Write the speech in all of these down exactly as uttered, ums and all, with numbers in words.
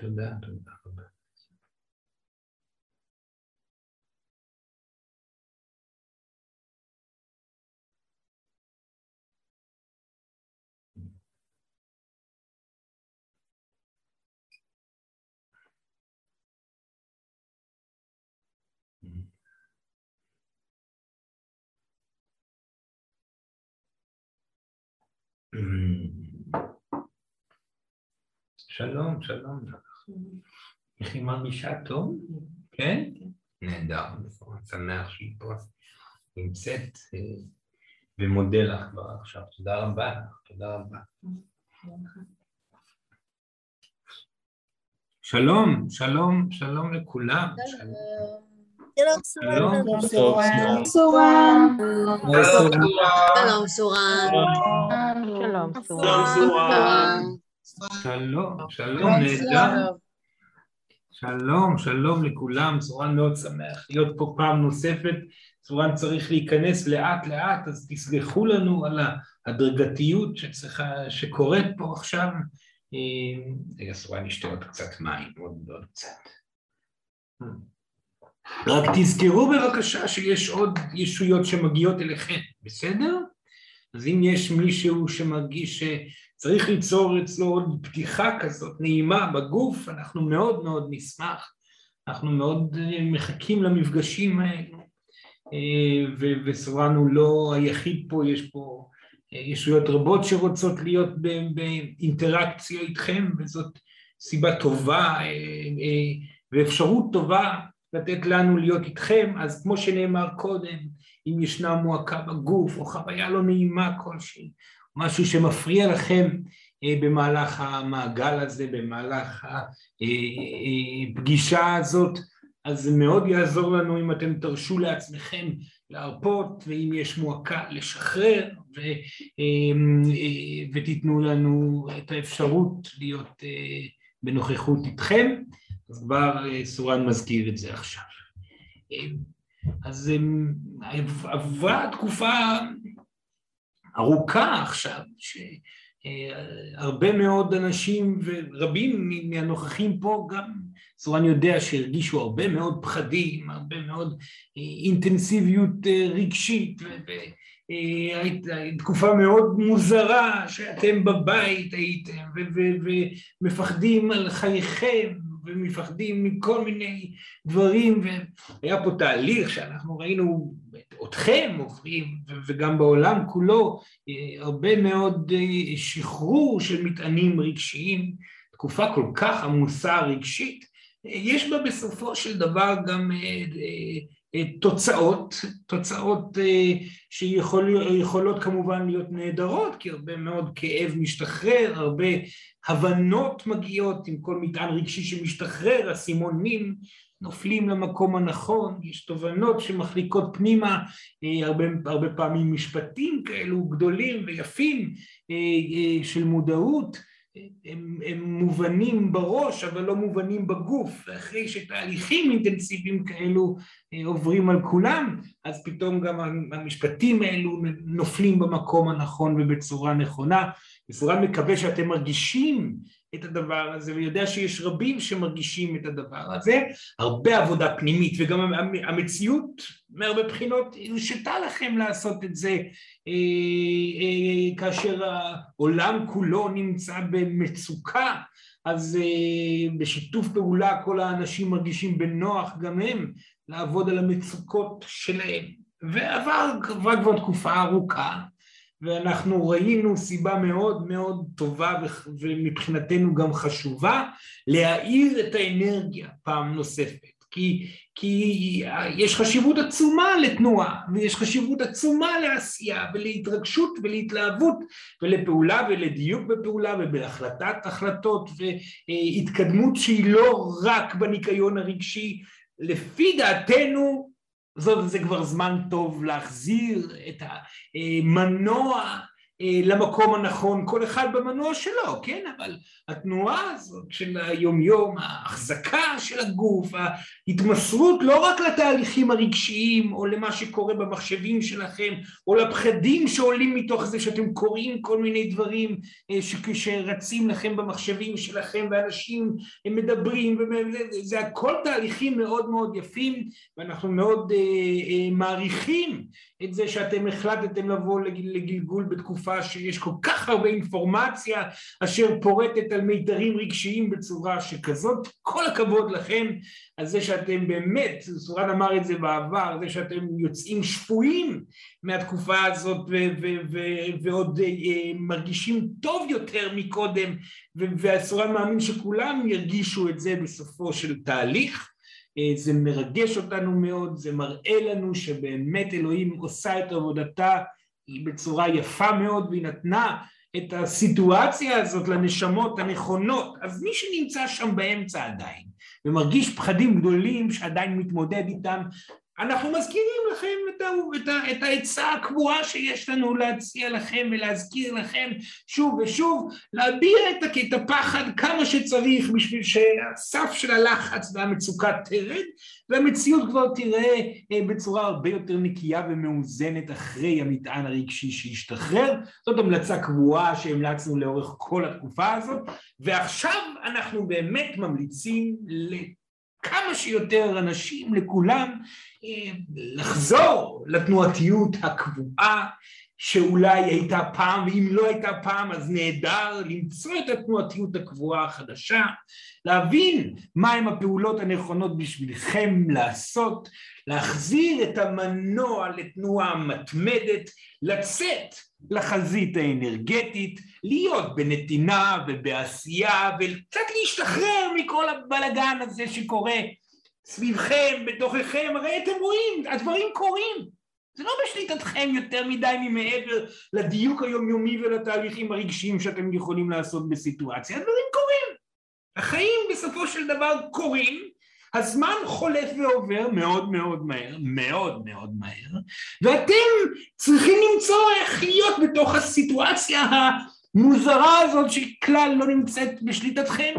תודה, תודה רבה. שלום, שלום. איך היא מרגישה טוב? כן? נהדר, שמח שהיא פה נמצאת ומודה לך כבר עכשיו. תודה רבה, תודה רבה. שלום, שלום, שלום לכולם. שלום שלום, סורן. סורן. שלום סורן. שלום סורן. שלום, שלום, נהדר. שלום, שלום לכולם, סורן מאוד שמח להיות פה פעם נוספת. סורן צריך להיכנס לאט לאט, אז תסלחו לנו על ההדרגתיות שצריכה, שקורית פה עכשיו. רגע, סורן נשתה עוד קצת מים, עוד עוד קצת. רק תזכרו בבקשה שיש עוד ישויות שמגיעות אליכם, בסדר? אז אם יש מישהו שמרגיש שצריך ליצור אצלו עוד פתיחה כזאת נעימה בגוף, אנחנו מאוד מאוד נשמח, אנחנו מאוד מחכים למפגשים האלו, וסורן הוא לא היחיד פה, יש פה ישויות רבות שרוצות להיות באינטראקציה איתכם, וזאת סיבה טובה ואפשרות טובה לתת לנו להיות איתכם. אז כמו שנאמר קודם, אם ישנה מועקה בגוף או חוויה לא נעימה כלשהי, משהו שמפריע לכם במהלך המעגל הזה, במהלך הפגישה הזאת, אז זה מאוד יעזור לנו אם אתם תרשו לעצמכם להרפות, ואם יש מועקה לשחרר, ו, ותיתנו לנו את האפשרות להיות בנוכחות איתכם. אז כבר סורן מזכיר את זה עכשיו. אז עברה תקופה ארוכה עכשיו, שהרבה מאוד אנשים ורבים מהנוכחים פה, גם סורן יודע שהרגישו הרבה מאוד פחדים, הרבה מאוד אינטנסיביות רגשית, תקופה מאוד מוזרה שאתם בבית הייתם ומפחדים על חייכם, ומפחדים מכל מיני דברים, והיה פה תהליך שאנחנו ראינו אתכם עוברים, וגם בעולם כולו, הרבה מאוד שחרור של מטענים רגשיים, תקופה כל כך עמוסה רגשית, יש בה בסופו של דבר גם תוצאות, תוצאות שיכולות כמובן להיות נהדרות, כי הרבה מאוד כאב משתחרר, הרבה הבנות מגיעות עם כל מטען רגשי שמשתחרר, הסימונים נופלים למקום הנכון, יש תובנות שמחליקות פנימה, הרבה, הרבה פעמים משפטים כאלו גדולים ויפים של מודעות, הם, הם מובנים בראש אבל לא מובנים בגוף, ואחרי שתהליכים אינטנסיביים כאלו עוברים על כולם, אז פתאום גם המשפטים האלו נופלים במקום הנכון ובצורה נכונה. וסורן מקווה שאתם מרגישים את הדבר הזה, ויודע שיש רבים שמרגישים את הדבר הזה, הרבה עבודה פנימית, וגם המציאות מהרבה בחינות הרשתה לכם לעשות את זה, כאשר העולם כולו נמצא במצוקה, אז בשיתוף פעולה כל האנשים מרגישים בנוח גם הם לעבוד על המצוקות שלהם, ועבר כבר כבר תקופה ארוכה, ואנחנו ראינו סיבה מאוד מאוד טובה ומבחינתנו גם חשובה להאיר את האנרגיה פעם נוספת, כי, כי יש חשיבות עצומה לתנועה, ויש חשיבות עצומה לעשייה ולהתרגשות ולהתלהבות ולפעולה ולדיוק בפעולה ובהחלטת החלטות והתקדמות שהיא לא רק בניקיון הרגשי. לפי דעתנו זאת, זה כבר זמן טוב להחזיר את המנוע למקום הנכון, כל אחד במנוע שלו, כן? אבל התנועה הזאת של היום יום, ההחזקה של הגוף, ההתמסרות לא רק לתהליכים הרגשיים או למה שקורה במחשבים שלכם או לפחדים שעולים מתוך זה שאתם קוראים כל מיני דברים שרצים לכם במחשבים שלכם ואנשים מדברים, זה הכל תהליכים מאוד מאוד יפים ואנחנו מאוד מעריכים את זה שאתם החלטתם לבוא לגלגול בתקופה שיש כל כך הרבה אינפורמציה אשר פורטת על מיתרים רגשיים בצורה שכזאת. כל הכבוד לכם על זה שאתם באמת, סורן אמר את זה בעבר, זה שאתם יוצאים שפויים מהתקופה הזאת ו- ו- ו- ועוד uh, מרגישים טוב יותר מקודם, והסורן מאמין שכולם ירגישו את זה בסופו של תהליך. זה מרגש אותנו מאוד, זה מראה לנו שבאמת אלוהים עושה את עבודתה בצורה יפה מאוד, והיא נתנה את הסיטואציה הזאת לנשמות הנכונות. אז מי שנמצא שם באמצע עדיין ומרגיש פחדים גדולים שעדיין מתמודד איתם, אנחנו מזכירים לכם את, את, את העצה הקבועה שיש לנו להציע לכם ולהזכיר לכם שוב ושוב, להביע את, את הפחד כמה שצריך בשביל שהסף של הלחץ והמצוקה תרד, והמציאות כבר תראה בצורה הרבה יותר נקייה ומאוזנת אחרי המטען הרגשי שישתחרר. זאת המלצה קבועה שהמלצנו לאורך כל התקופה הזאת, ועכשיו אנחנו באמת ממליצים לכמה שיותר אנשים, לכולם, לחזור לתנועתיות הקבועה שאולי הייתה פעם, ואם לא הייתה פעם אז נהדר למצוא את התנועתיות הקבועה החדשה, להבין מהם הפעולות הנכונות בשבילכם לעשות, להחזיר את המנוע לתנועה מתמדת, לצאת לחזית האנרגטית, להיות בנתינה ובעשייה וקצת להשתחרר מכל הבלגן הזה שקורה סביבכם, בתוככם. הרי אתם רואים, הדברים קורים. זה לא בשליטתכם יותר מדי ממעבר לדיוק היומיומי ולתהליכים הרגשיים שאתם יכולים לעשות בסיטואציה. הדברים קורים. החיים בסופו של דבר קורים, הזמן חולף ועובר מאוד מאוד מהר, מאוד מאוד מהר, ואתם צריכים למצוא איך להיות בתוך הסיטואציה המוזרה הזאת שכלל לא נמצאת בשליטתכם.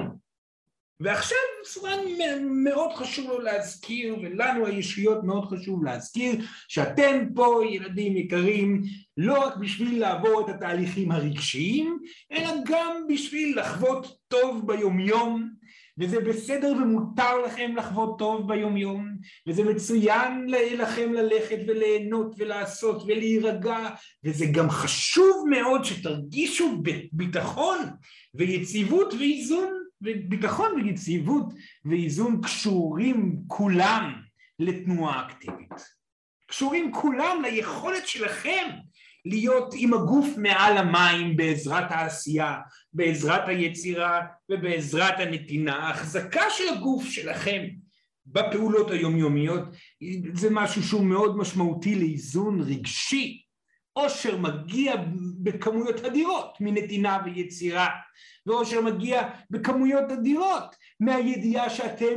ועכשיו סורן מאוד חשוב לו להזכיר, ולנו הישויות מאוד חשוב להזכיר, שאתם פה ילדים יקרים, לא רק בשביל לעבור את התהליכים הרגשיים, אלא גם בשביל לחוות טוב ביומיום, וזה בסדר ומותר לכם לחוות טוב ביומיום, וזה מצוין לכם ללכת וליהנות ולעשות ולהירגע, וזה גם חשוב מאוד שתרגישו ביטחון ויציבות ואיזון, וביטחון ויציבות ואיזון קשורים כולם לתנועה אקטיבית. קשורים כולם ליכולת שלכם להיות עם הגוף מעל המים בעזרת העשייה, בעזרת היצירה ובעזרת הנתינה. ההחזקה של הגוף שלכם בפעולות היומיומיות זה משהו שהוא מאוד משמעותי לאיזון רגשי, אושר מגיע בכמויות אדירות מנתינה ויצירה, ואושר מגיע בכמויות אדירות מהידיעה שאתם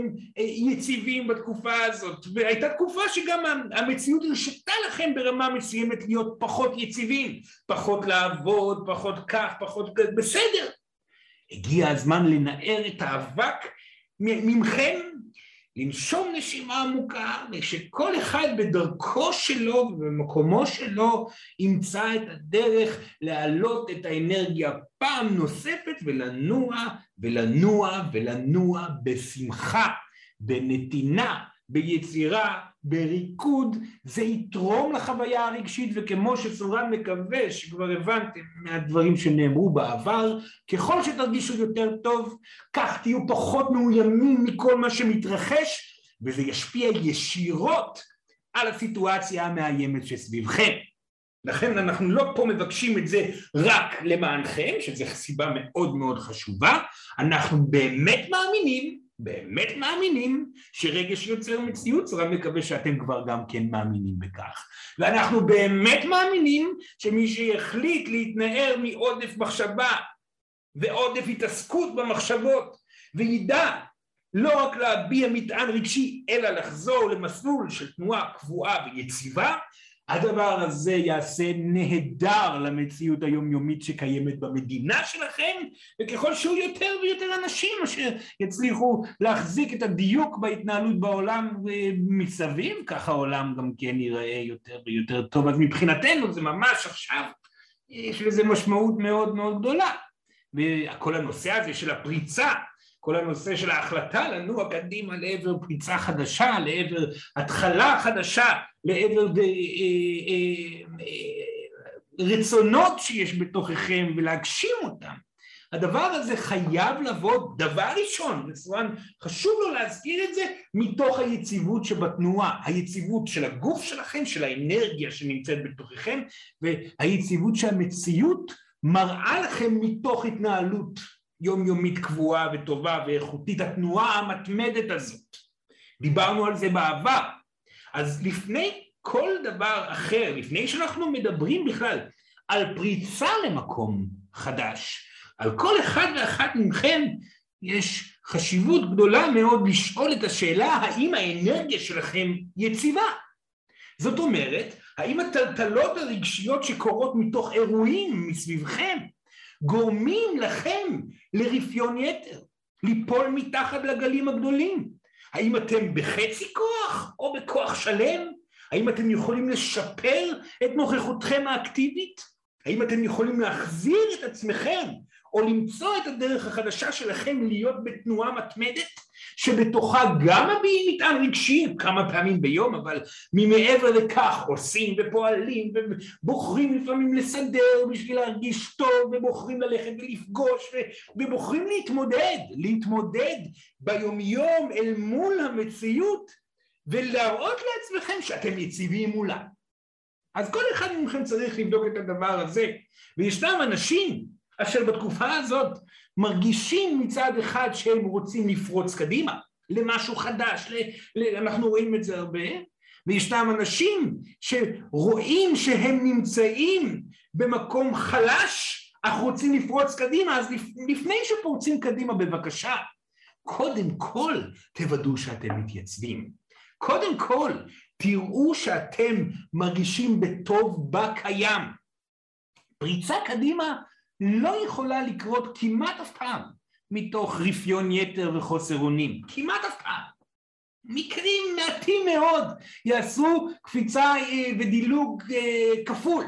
יציבים בתקופה הזאת. והייתה תקופה שגם המציאות הרשתה לכם ברמה מסוימת להיות פחות יציבים, פחות לעבוד, פחות כך, פחות בסדר. הגיע הזמן לנער את האבק ממכם, לנשום נשימה עמוקה, ושכל אחד בדרכו שלו ובמקומו שלו ימצא את הדרך להעלות את האנרגיה פעם נוספת ולנוע ולנוע ולנוע בשמחה, בנתינה, ביצירה, בריקוד. זה יתרום לחוויה הרגשית, וכמו שסורן מקווה שכבר הבנתם מהדברים שנאמרו בעבר, ככל שתרגישו יותר טוב, כך תהיו פחות מאוימים מכל מה שמתרחש, וזה ישפיע ישירות על הסיטואציה המאיימת שסביבכם. לכן אנחנו לא פה מבקשים את זה רק למענכם, שזו סיבה מאוד מאוד חשובה. אנחנו באמת מאמינים, באמת מאמינים שרגש יוצר מציאות. סורן מקווה שאתם כבר גם כן מאמינים בכך. ואנחנו באמת מאמינים שמי שיחליט להתנער מעודף מחשבה ועודף התעסקות במחשבות, וידע לא רק להביע מטען רגשי, אלא לחזור למסלול של תנועה קבועה ויציבה, הדבר הזה יעשה נהדר למציאות היומיומית שקיימת במדינה שלכם, וככל שהוא יותר ויותר אנשים אשר יצליחו להחזיק את הדיוק בהתנהלות בעולם מסביב, ככה העולם גם כן ייראה יותר ויותר טוב. אז מבחינתנו זה ממש עכשיו, יש לזה משמעות מאוד מאוד גדולה. וכל הנושא הזה של הפריצה, כל הנושא של ההחלטה לנוע קדימה לעבר פריצה חדשה, לעבר התחלה חדשה, לעבר ב, אה, אה, אה, רצונות שיש בתוככם ולהגשים אותם. הדבר הזה חייב לבוא דבר ראשון, וסורן חשוב לו להזכיר את זה, מתוך היציבות שבתנועה, היציבות של הגוף שלכם, של האנרגיה שנמצאת בתוככם, והיציבות שהמציאות מראה לכם מתוך התנהלות יומיומית קבועה וטובה ואיכותית, התנועה המתמדת הזאת. דיברנו על זה בעבר. אז לפני כל דבר אחר, לפני שאנחנו מדברים בכלל על פריצה למקום חדש, על כל אחד ואחת מכם יש חשיבות גדולה מאוד לשאול את השאלה האם האנרגיה שלכם יציבה. זאת אומרת, האם הטלטלות הרגשיות שקורות מתוך אירועים מסביבכם גורמים לכם לרפיון יתר, ליפול מתחת לגלים הגדולים? האם אתם בחצי כוח או בכוח שלם? האם אתם יכולים לשפר את נוכחותכם האקטיבית? האם אתם יכולים להחזיר את עצמכם או למצוא את הדרך החדשה שלכם להיות בתנועה מתמדת, שבתוכה גם מביעים מטען רגשי כמה פעמים ביום, אבל ממעבר לכך עושים ופועלים ובוחרים לפעמים לסדר בשביל להרגיש טוב, ובוחרים ללכת ולפגוש, ובוחרים להתמודד, להתמודד ביומיום אל מול המציאות, ולהראות לעצמכם שאתם יציבים מולה. אז כל אחד מכם צריך לבדוק את הדבר הזה, וישנם אנשים אשר בתקופה הזאת מרגישים מצד אחד שהם רוצים לפרוץ קדימה למשהו חדש, ל, ל, אנחנו רואים את זה הרבה, וישנם אנשים שרואים שהם נמצאים במקום חלש, אך רוצים לפרוץ קדימה. אז לפני שפורצים קדימה, בבקשה, קודם כל תוודאו שאתם מתייצבים. קודם כל תראו שאתם מרגישים בטוב בקיים. פריצה קדימה לא יכולה לקרות כמעט אף פעם מתוך רפיון יתר וחוסר אונים, כמעט אף פעם. מקרים מעטים מאוד יעשו קפיצה ודילוג כפול,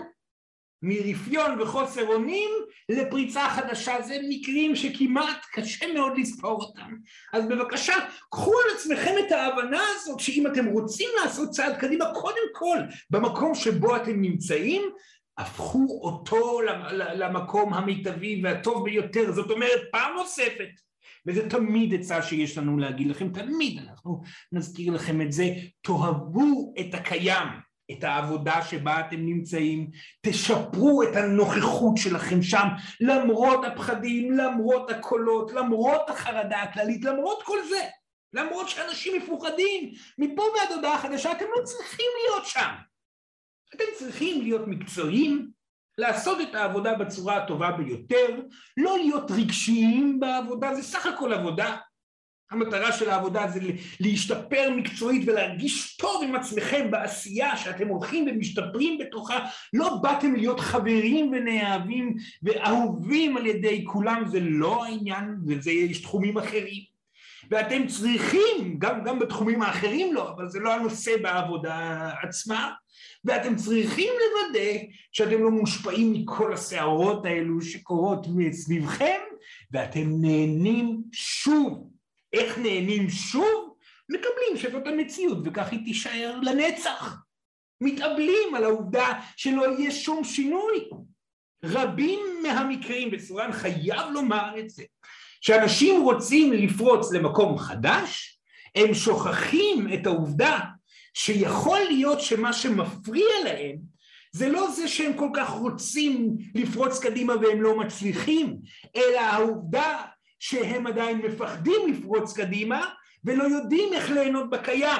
מרפיון וחוסר אונים לפריצה חדשה. זה מקרים שכמעט קשה מאוד לספור אותם. אז בבקשה, קחו על עצמכם את ההבנה הזאת שאם אתם רוצים לעשות צעד קדימה, קודם כל במקום שבו אתם נמצאים, הפכו אותו למקום המיטבי והטוב ביותר. זאת אומרת, פעם נוספת, וזה תמיד עצה שיש לנו להגיד לכם, תמיד אנחנו נזכיר לכם את זה, תאהבו את הקיים, את העבודה שבה אתם נמצאים, תשפרו את הנוכחות שלכם שם, למרות הפחדים, למרות הקולות, למרות החרדה הכללית, למרות כל זה, למרות שאנשים מפוחדים, מפה ועד הודעה חדשה, אתם לא צריכים להיות שם. אתם צריכים להיות מקצועיים, לעשות את העבודה בצורה הטובה ביותר, לא להיות רגשיים בעבודה, זה סך הכל עבודה. המטרה של העבודה זה להשתפר מקצועית ולהרגיש טוב עם עצמכם בעשייה שאתם הולכים ומשתפרים בתוכה. לא באתם להיות חברים ונאהבים ואהובים על ידי כולם, זה לא העניין, וזה יש תחומים אחרים. ואתם צריכים, גם, גם בתחומים האחרים לא, אבל זה לא הנושא בעבודה עצמה, ואתם צריכים לוודא שאתם לא מושפעים מכל הסערות האלו שקורות מסביבכם, ואתם נהנים שוב. איך נהנים שוב? מקבלים שזאת המציאות, וכך היא תישאר לנצח. מתאבלים על העובדה שלא יהיה שום שינוי. רבים מהמקרים, וסורן חייב לומר את זה, שאנשים רוצים לפרוץ למקום חדש, הם שוכחים את העובדה שיכול להיות שמה שמפריע להם, זה לא זה שהם כל כך רוצים לפרוץ קדימה והם לא מצליחים, אלא העובדה שהם עדיין מפחדים לפרוץ קדימה, ולא יודעים איך ליהנות בקיים.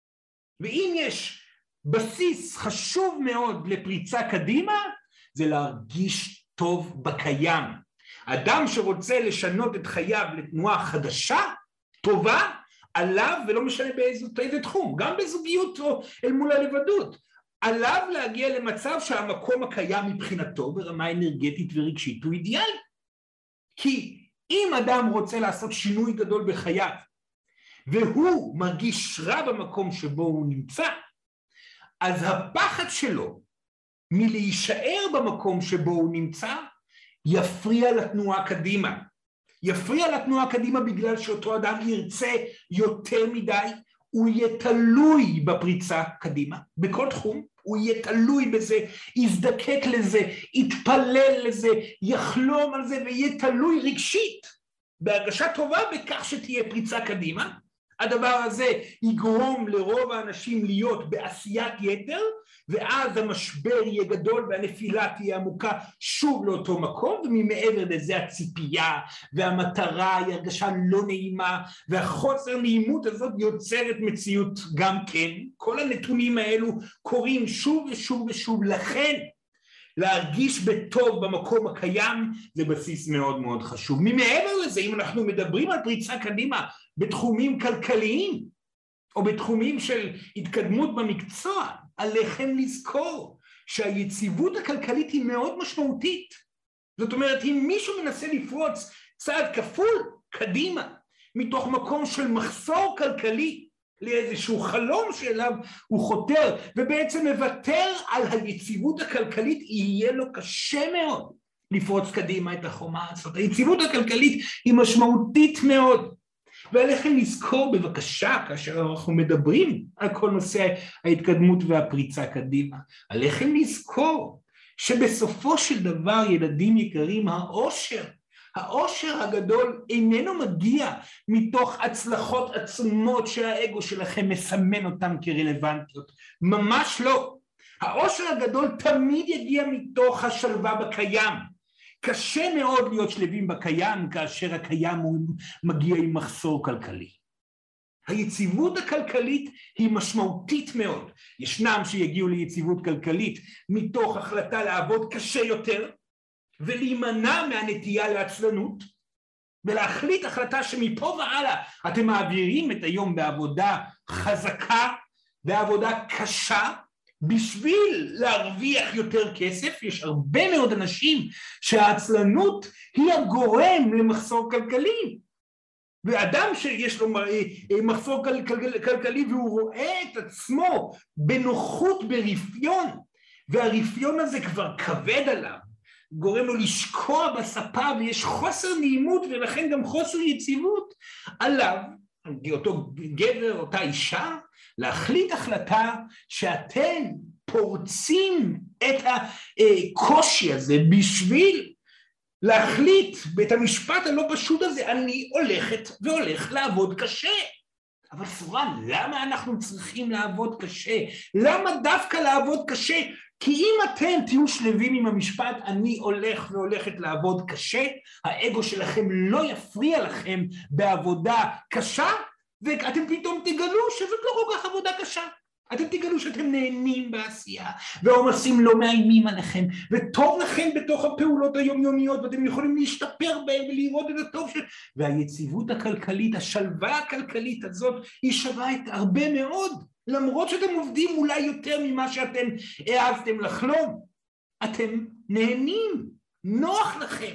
ואם יש בסיס חשוב מאוד לפריצה קדימה, זה להרגיש טוב בקיים. אדם שרוצה לשנות את חייו לתנועה חדשה, טובה, עליו, ולא משנה באיזה, באיזה תחום, גם בזוגיות או אל מול הלבדות, עליו להגיע למצב שהמקום הקיים מבחינתו ברמה אנרגטית ורגשית הוא אידיאלי. כי אם אדם רוצה לעשות שינוי גדול בחייו, והוא מרגיש רע במקום שבו הוא נמצא, אז הפחד שלו מלהישאר במקום שבו הוא נמצא, יפריע לתנועה קדימה. יפריע לתנועה קדימה בגלל שאותו אדם ירצה יותר מדי, הוא יהיה תלוי בפריצה קדימה, בכל תחום, הוא יהיה תלוי בזה, יזדקק לזה, יתפלל לזה, יחלום על זה, ויהיה תלוי רגשית, בהרגשה טובה בכך שתהיה פריצה קדימה. הדבר הזה יגרום לרוב האנשים להיות בעשיית יתר, ואז המשבר יהיה גדול והנפילה תהיה עמוקה שוב לאותו מקום, וממעבר לזה הציפייה והמטרה היא הרגשה לא נעימה, והחוסר נעימות הזאת יוצרת מציאות גם כן. כל הנתונים האלו קורים שוב ושוב ושוב, לכן להרגיש בטוב במקום הקיים זה בסיס מאוד מאוד חשוב. ממעבר לזה, אם אנחנו מדברים על פריצה קדימה בתחומים כלכליים או בתחומים של התקדמות במקצוע, עליכם לזכור שהיציבות הכלכלית היא מאוד משמעותית. זאת אומרת, אם מישהו מנסה לפרוץ צעד כפול קדימה מתוך מקום של מחסור כלכלי לאיזשהו חלום שאליו הוא חותר, ובעצם מוותר על היציבות הכלכלית, יהיה לו קשה מאוד לפרוץ קדימה את החומה הזאת. היציבות הכלכלית היא משמעותית מאוד, ועליכם לזכור בבקשה, כאשר אנחנו מדברים על כל נושא ההתקדמות והפריצה קדימה, עליכם לזכור שבסופו של דבר, ילדים יקרים, האושר, האושר הגדול איננו מגיע מתוך הצלחות עצומות שהאגו שלכם מסמן אותם כרלוונטיות. ממש לא. האושר הגדול תמיד יגיע מתוך השלווה בקיים. קשה מאוד להיות שלבים בקיים כאשר הקיים הוא מגיע עם מחסור כלכלי. היציבות הכלכלית היא משמעותית מאוד. ישנם שיגיעו ליציבות כלכלית מתוך החלטה לעבוד קשה יותר, ולהימנע מהנטייה לעצלנות, ולהחליט החלטה שמפה והלאה אתם מעבירים את היום בעבודה חזקה, בעבודה קשה, בשביל להרוויח יותר כסף. יש הרבה מאוד אנשים שהעצלנות היא הגורם למחסור כלכלי, ואדם שיש לו מחסור כלכלי והוא רואה את עצמו בנוחות ברפיון, והרפיון הזה כבר כבד עליו, גורם לו לשקוע בספה ויש חוסר נעימות ולכן גם חוסר יציבות, עליו, אותו גבר, אותה אישה, להחליט החלטה שאתם פורצים את הקושי הזה בשביל להחליט בית המשפט הלא פשוט הזה, אני הולכת והולך לעבוד קשה. אבל סורן, למה אנחנו צריכים לעבוד קשה? למה דווקא לעבוד קשה? כי אם אתם תהיו שלבים עם המשפט, אני הולך והולכת לעבוד קשה, האגו שלכם לא יפריע לכם בעבודה קשה, ואתם פתאום תגלו שזאת לא כל כך עבודה קשה. אתם תגלו שאתם נהנים בעשייה, והעומסים לא מאיימים עליכם, וטוב לכם בתוך הפעולות היומיומיות, ואתם יכולים להשתפר בהם ולראות את הטוב של... והיציבות הכלכלית, השלווה הכלכלית הזאת, היא שווה את הרבה מאוד, למרות שאתם עובדים אולי יותר ממה שאתם העזתם לחלום. אתם נהנים, נוח לכם.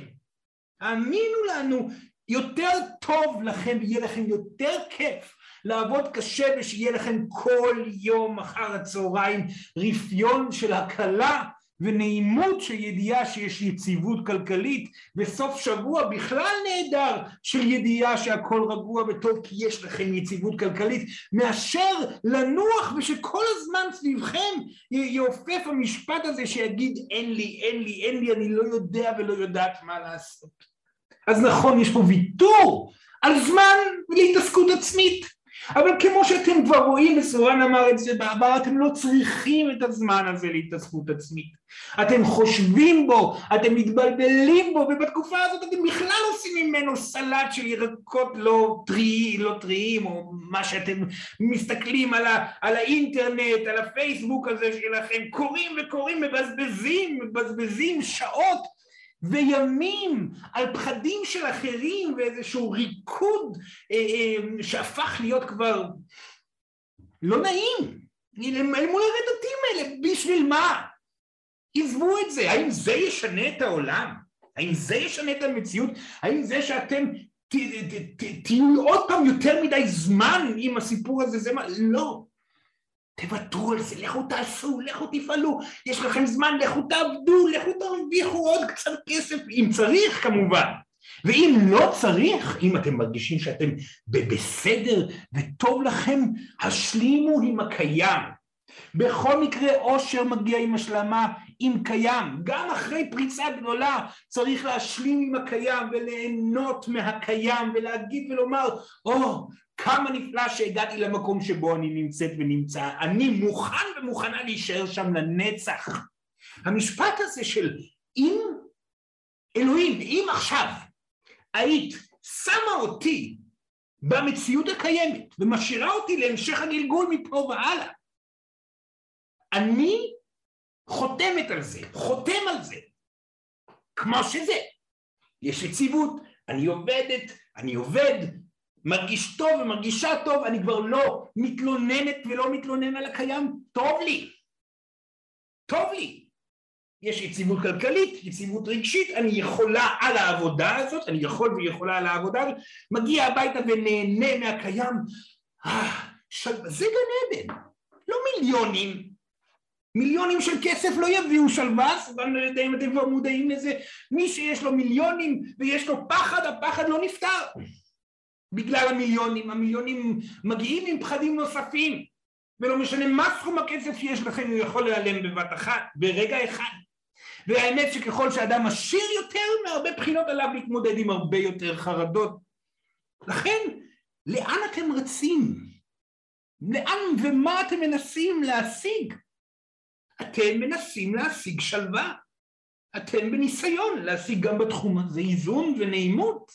האמינו לנו, יותר טוב לכם, יהיה לכם יותר כיף לעבוד קשה, ושיהיה לכם כל יום אחר הצהריים רפיון של הקלה ונעימות של ידיעה שיש יציבות כלכלית, וסוף שבוע בכלל נהדר של ידיעה שהכל רגוע וטוב כי יש לכם יציבות כלכלית, מאשר לנוח ושכל הזמן סביבכם יעופף המשפט הזה שיגיד אין לי, אין לי, אין לי, אני לא יודע ולא יודעת מה לעשות. אז נכון, יש פה ויתור על זמן להתעסקות עצמית, אבל כמו שאתם כבר רואים, וסורן אמר את זה בעבר, אתם לא צריכים את הזמן הזה להתעסקות עצמית. אתם חושבים בו, אתם מתבלבלים בו, ובתקופה הזאת אתם בכלל עושים ממנו סלט של ירקות לא טריים, לא טריים, או מה שאתם מסתכלים על, ה, על האינטרנט, על הפייסבוק הזה שלכם, קוראים וקוראים, מבזבזים, מבזבזים שעות, וימים על פחדים של אחרים ואיזשהו ריקוד אה, אה, שהפך להיות כבר לא נעים, אל מול הרדתים האלה, בשביל מה? עזבו את זה, האם זה ישנה את העולם? האם זה ישנה את המציאות? האם זה שאתם ת, ת, ת, תהיו עוד פעם יותר מדי זמן עם הסיפור הזה, זה מה? לא. תוותרו על זה, לכו תעשו, לכו תפעלו, יש לכם זמן, לכו תעבדו, לכו תרוויחו עוד קצת כסף, אם צריך כמובן. ואם לא צריך, אם אתם מרגישים שאתם בסדר וטוב לכם, השלימו עם הקיים. בכל מקרה אושר מגיע עם השלמה, עם קיים. גם אחרי פריצה גדולה צריך להשלים עם הקיים וליהנות מהקיים ולהגיד ולומר, או, כמה נפלא שהגעתי למקום שבו אני נמצאת ונמצא. אני מוכן ומוכנה להישאר שם לנצח. המשפט הזה של אם אלוהים, אם עכשיו היית שמה אותי במציאות הקיימת ומשאירה אותי להמשך הגלגול מפה והלאה, אני חותמת על זה, חותם על זה, כמו שזה. יש יציבות, אני עובדת, אני עובד, מרגיש טוב ומרגישה טוב, אני כבר לא מתלוננת ולא מתלונן על הקיים, טוב לי, טוב לי. יש יציבות כלכלית, יציבות רגשית, אני יכולה על העבודה הזאת, אני יכול ויכולה על העבודה הזאת, מגיע הביתה ונהנה מהקיים, אה, של... זה גן עדן, לא מיליונים, מיליונים של כסף לא יביאו שלווה, ואני לא יודע אם אתם כבר מודעים לזה, מי שיש לו מיליונים ויש לו פחד, הפחד לא נפטר, בגלל המיליונים, המיליונים מגיעים עם פחדים נוספים, ולא משנה מה סכום הכסף שיש לכם, הוא יכול להיעלם בבת אחת, ברגע אחד. והאמת שככל שאדם עשיר יותר, מהרבה בחינות עליו להתמודד עם הרבה יותר חרדות. לכן, לאן אתם רצים? לאן ומה אתם מנסים להשיג? אתם מנסים להשיג שלווה. אתם בניסיון להשיג גם בתחום הזה איזון ונעימות.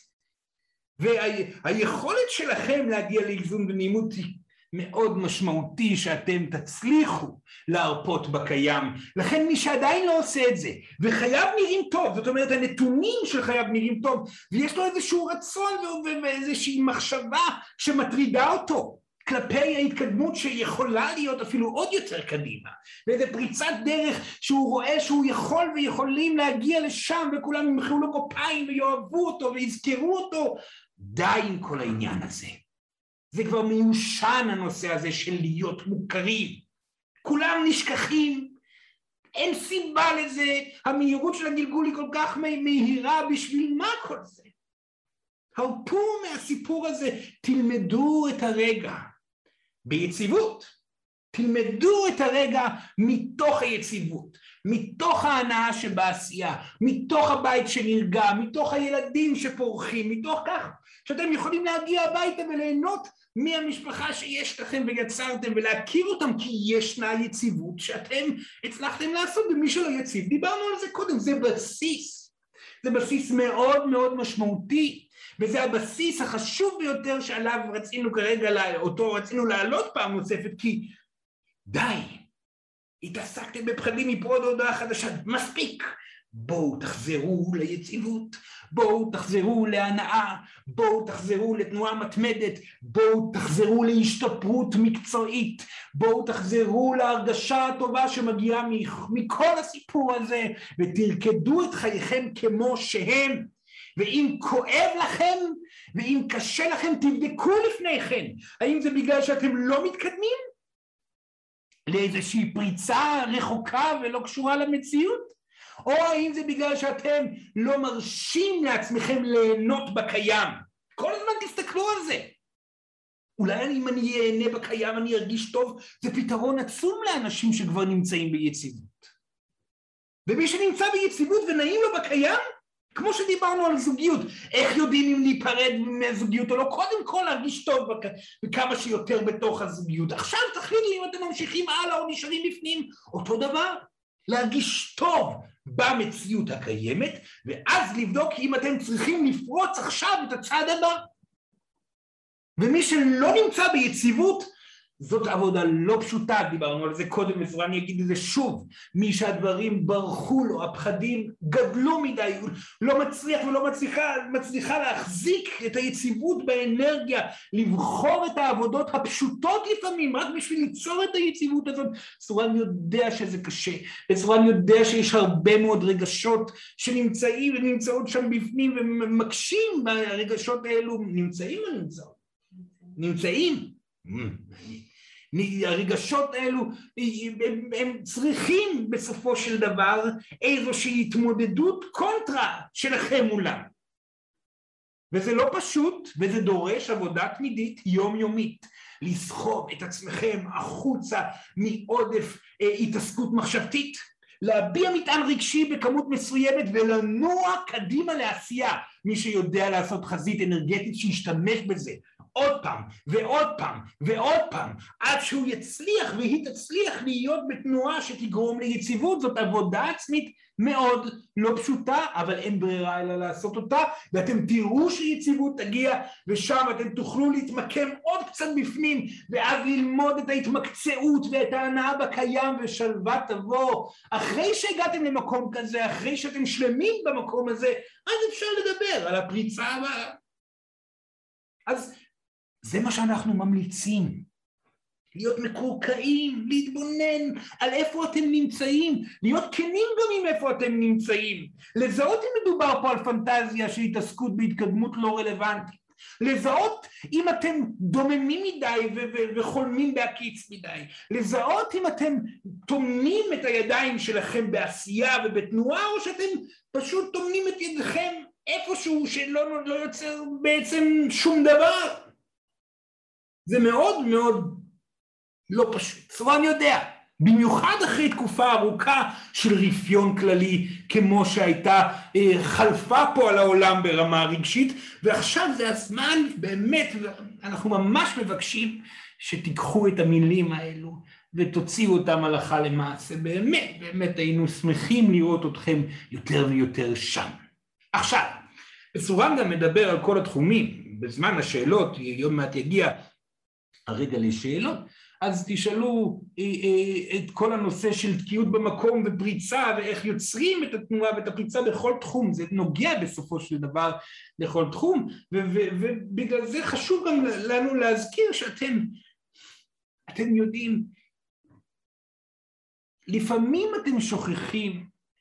והיכולת שלכם להגיע לאיזון ונעימות היא מאוד משמעותי שאתם תצליחו להרפות בקיים. לכן מי שעדיין לא עושה את זה, וחייו נראים טוב, זאת אומרת הנתונים של חייו נראים טוב, ויש לו איזשהו רצון ואיזושהי מחשבה שמטרידה אותו, כלפי ההתקדמות שיכולה להיות אפילו עוד יותר קדימה, ואיזו פריצת דרך שהוא רואה שהוא יכול ויכולים להגיע לשם, וכולם ימחאו לו כפיים ויאהבו אותו ויזכרו אותו, די עם כל העניין הזה. זה כבר מיושן הנושא הזה של להיות מוכרים. כולם נשכחים, אין סיבה לזה, המהירות של הגלגול היא כל כך מהירה, בשביל מה כל זה? הרפו מהסיפור הזה, תלמדו את הרגע ביציבות, תלמדו את הרגע מתוך היציבות, מתוך ההנאה שבעשייה, מתוך הבית שנרגע, מתוך הילדים שפורחים, מתוך כך שאתם יכולים להגיע הביתה וליהנות מהמשפחה שיש לכם ויצרתם ולהכיר אותם, כי ישנה יציבות שאתם הצלחתם לעשות במי שלא יציב. דיברנו על זה קודם, זה בסיס, זה בסיס מאוד מאוד משמעותי, וזה הבסיס החשוב ביותר שעליו רצינו כרגע, אותו רצינו לעלות פעם נוספת, כי די, התעסקתם בפחדים מפה עוד הודעה חדשה, מספיק. בואו תחזרו ליציבות, בואו תחזרו להנאה, בואו תחזרו לתנועה מתמדת, בואו תחזרו להשתפרות מקצועית, בואו תחזרו להרגשה הטובה שמגיעה מכל הסיפור הזה, ותרקדו את חייכם כמו שהם. ואם כואב לכם, ואם קשה לכם, תבדקו לפני כן, האם זה בגלל שאתם לא מתקדמים לאיזושהי פריצה רחוקה ולא קשורה למציאות? או האם זה בגלל שאתם לא מרשים לעצמכם ליהנות בקיים? כל הזמן תסתכלו על זה. אולי אם אני אהנה בקיים אני ארגיש טוב, זה פתרון עצום לאנשים שכבר נמצאים ביציבות. ומי שנמצא ביציבות ונעים לו בקיים, כמו שדיברנו על זוגיות, איך יודעים אם להיפרד מהזוגיות או לא? קודם כל להרגיש טוב וכמה שיותר בתוך הזוגיות. עכשיו תחליטו אם אתם ממשיכים הלאה או נשארים בפנים, אותו דבר. להרגיש טוב במציאות הקיימת, ואז לבדוק אם אתם צריכים לפרוץ עכשיו את הצעד הבא. ומי שלא נמצא ביציבות, זאת עבודה לא פשוטה, דיברנו על זה קודם, ואני אגיד את זה שוב, מי שהדברים ברחו לו, הפחדים גדלו מדי, לא מצליח ולא מצליחה, מצליחה להחזיק את היציבות באנרגיה, לבחור את העבודות הפשוטות לפעמים, רק בשביל ליצור את היציבות הזאת. סורן יודע שזה קשה, וסורן יודע שיש הרבה מאוד רגשות שנמצאים ונמצאות שם בפנים, ומקשים ברגשות האלו, נמצאים או נמצאות? נמצאים. הרגשות האלו הם, הם צריכים בסופו של דבר איזושהי התמודדות קונטרה שלכם מולם, וזה לא פשוט, וזה דורש עבודה תמידית יומיומית, לסחוב את עצמכם החוצה מעודף אה, התעסקות מחשבתית, להביע מטען רגשי בכמות מסוימת ולנוע קדימה לעשייה. מי שיודע לעשות חזית אנרגטית שישתמש בזה עוד פעם ועוד פעם ועוד פעם עד שהוא יצליח והיא תצליח להיות בתנועה שתגרום ליציבות. זאת עבודה עצמית מאוד לא פשוטה, אבל אין ברירה אלא לעשות אותה, ואתם תראו שיציבות תגיע, ושם אתם תוכלו להתמקם עוד קצת בפנים, ואז ללמוד את ההתמקצעות ואת ההנאה בקיים, ושלווה תבוא. אחרי שהגעתם למקום כזה, אחרי שאתם שלמים במקום הזה, אז אפשר לדבר על הפריצה הבאה. אז זה מה שאנחנו ממליצים, להיות מקורקעים, להתבונן על איפה אתם נמצאים, להיות כנים גם עם איפה אתם נמצאים, לזהות אם מדובר פה על פנטזיה של התעסקות בהתקדמות לא רלוונטית, לזהות אם אתם דוממים מדי ו- ו- וחולמים בהקיץ מדי, לזהות אם אתם תומנים את הידיים שלכם בעשייה ובתנועה, או שאתם פשוט תומנים את ידכם איפשהו שלא לא יוצר בעצם שום דבר. זה מאוד מאוד לא פשוט. סורן יודע, במיוחד אחרי תקופה ארוכה של רפיון כללי, כמו שהייתה חלפה פה על העולם ברמה רגשית, ועכשיו זה הזמן באמת, אנחנו ממש מבקשים שתיקחו את המילים האלו ותוציאו אותם הלכה למעשה. באמת, באמת היינו שמחים לראות אתכם יותר ויותר שם. עכשיו, סורן גם מדבר על כל התחומים, בזמן השאלות, יום מעט יגיע הרגע לשאלות, אז תשאלו את כל הנושא של תקיעות במקום ופריצה, ואיך יוצרים את התנועה ואת הפריצה בכל תחום. זה נוגע בסופו של דבר לכל תחום, ובגלל זה חשוב גם לנו להזכיר שאתם אתם יודעים, לפעמים אתם שוכחים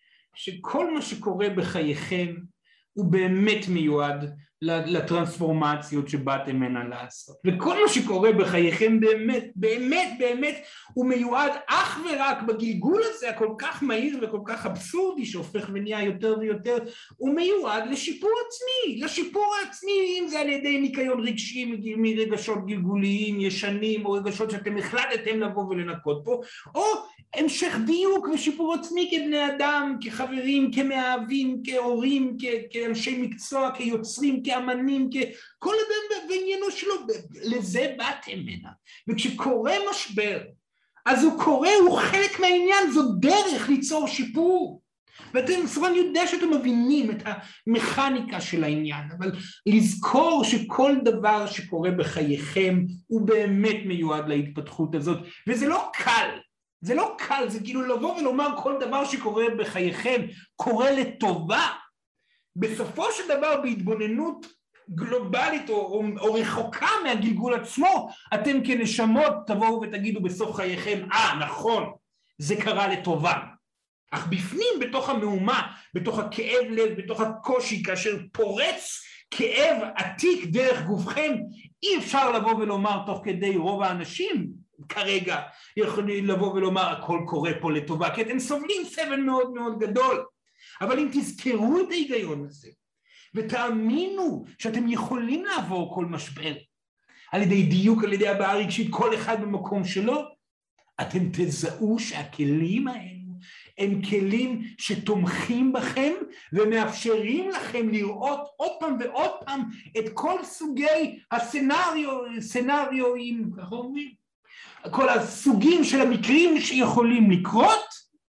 שכל מה שקורה בחייכם הוא באמת מיועד לטרנספורמציות שבאתם מנה לעשות. וכל מה שקורה בחייכם באמת, באמת, באמת, הוא מיועד אך ורק בגלגול הזה, הכל כך מהיר וכל כך אבסורדי, שהופך ונהיה יותר ויותר, הוא מיועד לשיפור עצמי, לשיפור העצמי, אם זה על ידי ניקיון רגשי, מרגשות גלגוליים, ישנים, או רגשות שאתם החלטתם לבוא ולנקות פה, או המשך דיוק ושיפור עצמי כבני אדם, כחברים, כמאהבים, כהורים, כאנשי מקצוע, כיוצרים, כאמנים, כל אדם בעניינו שלו, לזה באתם מנה. וכשקורה משבר, אז הוא קורה, הוא חלק מהעניין, זו דרך ליצור שיפור. ואתם, סורן יודע שאתם מבינים את המכניקה של העניין, אבל לזכור שכל דבר שקורה בחייכם הוא באמת מיועד להתפתחות הזאת, וזה לא קל. זה לא קל, זה כאילו לבוא ולומר כל דבר שקורה בחייכם קורה לטובה. בסופו של דבר בהתבוננות גלובלית או, או, או רחוקה מהגלגול עצמו, אתם כנשמות תבואו ותגידו בסוף חייכם, אה נכון, זה קרה לטובה. אך בפנים, בתוך המהומה, בתוך הכאב לב, בתוך הקושי, כאשר פורץ כאב עתיק דרך גופכם, אי אפשר לבוא ולומר תוך כדי רוב האנשים כרגע יכולים לבוא ולומר הכל קורה פה לטובה, כי אתם סובלים סבל מאוד מאוד גדול. אבל אם תזכרו את ההיגיון הזה, ותאמינו שאתם יכולים לעבור כל משבר, על ידי דיוק, על ידי הבעה רגשית, כל אחד במקום שלו, אתם תזהו שהכלים האלו הם כלים שתומכים בכם, ומאפשרים לכם לראות עוד פעם ועוד פעם את כל סוגי הסצנריו, סצנריואים, כך אומרים, כל הסוגים של המקרים שיכולים לקרות,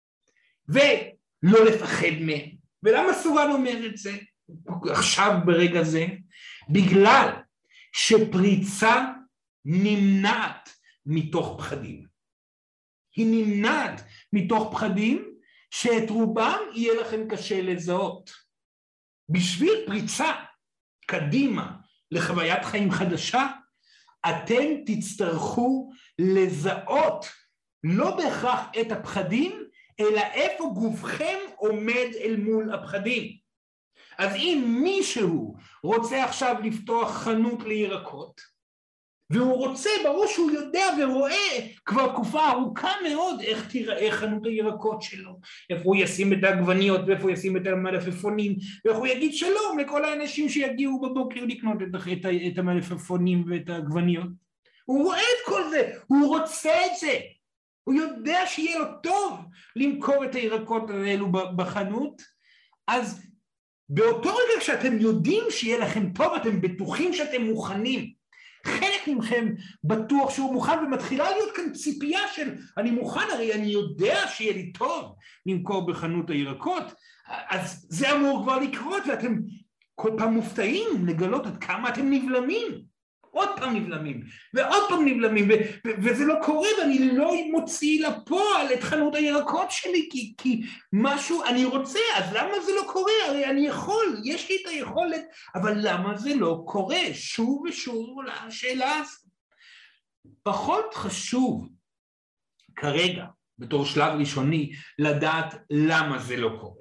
ולא לפחד מהם. ולמה סורן אומר את זה עכשיו ברגע זה? בגלל שפריצה נמנעת מתוך פחדים. היא נמנעת מתוך פחדים שאת רובם יהיה לכם קשה לזהות. בשביל פריצה קדימה לחוויית חיים חדשה, אתם תצטרכו לזהות לא בהכרח את הפחדים, אלא איפה גופכם עומד אל מול הפחדים. אז אם מישהו רוצה עכשיו לפתוח חנות לירקות, והוא רוצה, ברור שהוא יודע ורואה כבר תקופה ארוכה מאוד איך תיראה חנות הירקות שלו, איפה הוא ישים את העגבניות ואיפה הוא ישים את המלפפונים, ואיך הוא יגיד שלום לכל האנשים שיגיעו בבוקר לקנות את, את, את המלפפונים ואת העגבניות. הוא רואה את כל זה, הוא רוצה את זה, הוא יודע שיהיה לו טוב למכור את הירקות האלו בחנות. אז באותו רגע שאתם יודעים שיהיה לכם טוב, אתם בטוחים שאתם מוכנים, חלק מכם בטוח שהוא מוכן, ומתחילה להיות כאן ציפייה של אני מוכן, הרי אני יודע שיהיה לי טוב למכור בחנות הירקות, אז זה אמור כבר לקרות, ואתם כל פעם מופתעים לגלות עד כמה אתם נבלמים, עוד פעם נבלמים, ועוד פעם נבלמים, ו- ו- וזה לא קורה, ואני לא מוציא לפועל את חנות הירקות שלי, כי, כי משהו אני רוצה, אז למה זה לא קורה? הרי אני יכול, יש לי את היכולת, אבל למה זה לא קורה? שוב ושוב לשאלה הזאת. פחות חשוב כרגע, בתור שלב ראשוני, לדעת למה זה לא קורה.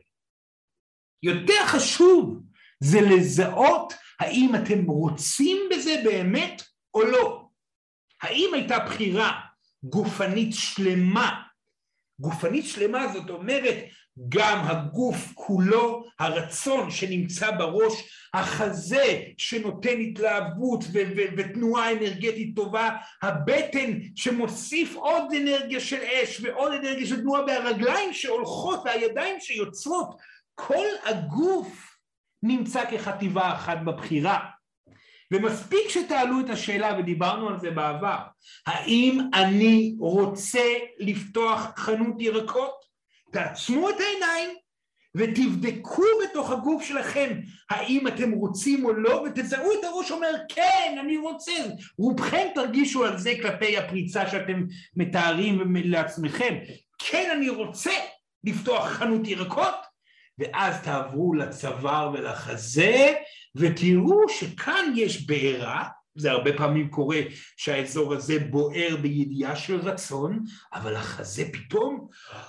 יותר חשוב זה לזהות האם אתם רוצים בזה באמת או לא. האם הייתה בחירה גופנית שלמה? גופנית שלמה זאת אומרת גם הגוף כולו, הרצון שנמצא בראש, החזה שנותן התלהבות ו- ו- ותנועה אנרגטית טובה, הבטן שמוסיף עוד אנרגיה של אש ועוד אנרגיה של תנועה, והרגליים שהולכות והידיים שיוצרות, כל הגוף נמצא כחטיבה אחת בבחירה. ומספיק שתעלו את השאלה, ודיברנו על זה בעבר, האם אני רוצה לפתוח חנות ירקות? תעצמו את העיניים ותבדקו בתוך הגוף שלכם האם אתם רוצים או לא, ותזהו את הראש אומר כן אני רוצה. רובכם תרגישו על זה כלפי הפריצה שאתם מתארים לעצמכם, כן אני רוצה לפתוח חנות ירקות, ואז תעברו לצוואר ולחזה ותראו שכאן יש בעירה. זה הרבה פעמים קורה שהאזור הזה בוער בידיעה של רצון, אבל החזה פתאום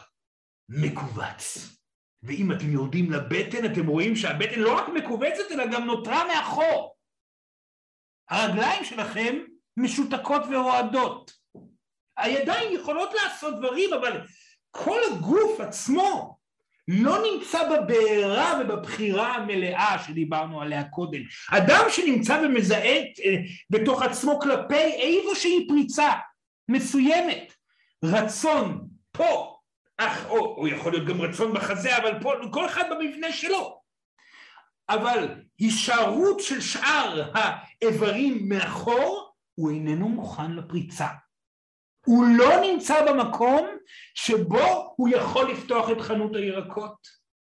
מקובץ. ואם אתם יורדים לבטן אתם רואים שהבטן לא רק מקובצת אלא גם נותרה מאחור. הרגליים שלכם משותקות ורועדות. הידיים יכולות לעשות דברים, אבל כל הגוף עצמו לא נמצא בבעירה ובבחירה המלאה שדיברנו עליה קודם. אדם שנמצא ומזהה בתוך עצמו כלפי איזושהי פריצה מסוימת, רצון פה, אך, או, או יכול להיות גם רצון בחזה, אבל פה, כל אחד במבנה שלו. אבל הישארות של שאר האיברים מאחור, הוא איננו מוכן לפריצה. הוא לא נמצא במקום שבו הוא יכול לפתוח את חנות הירקות.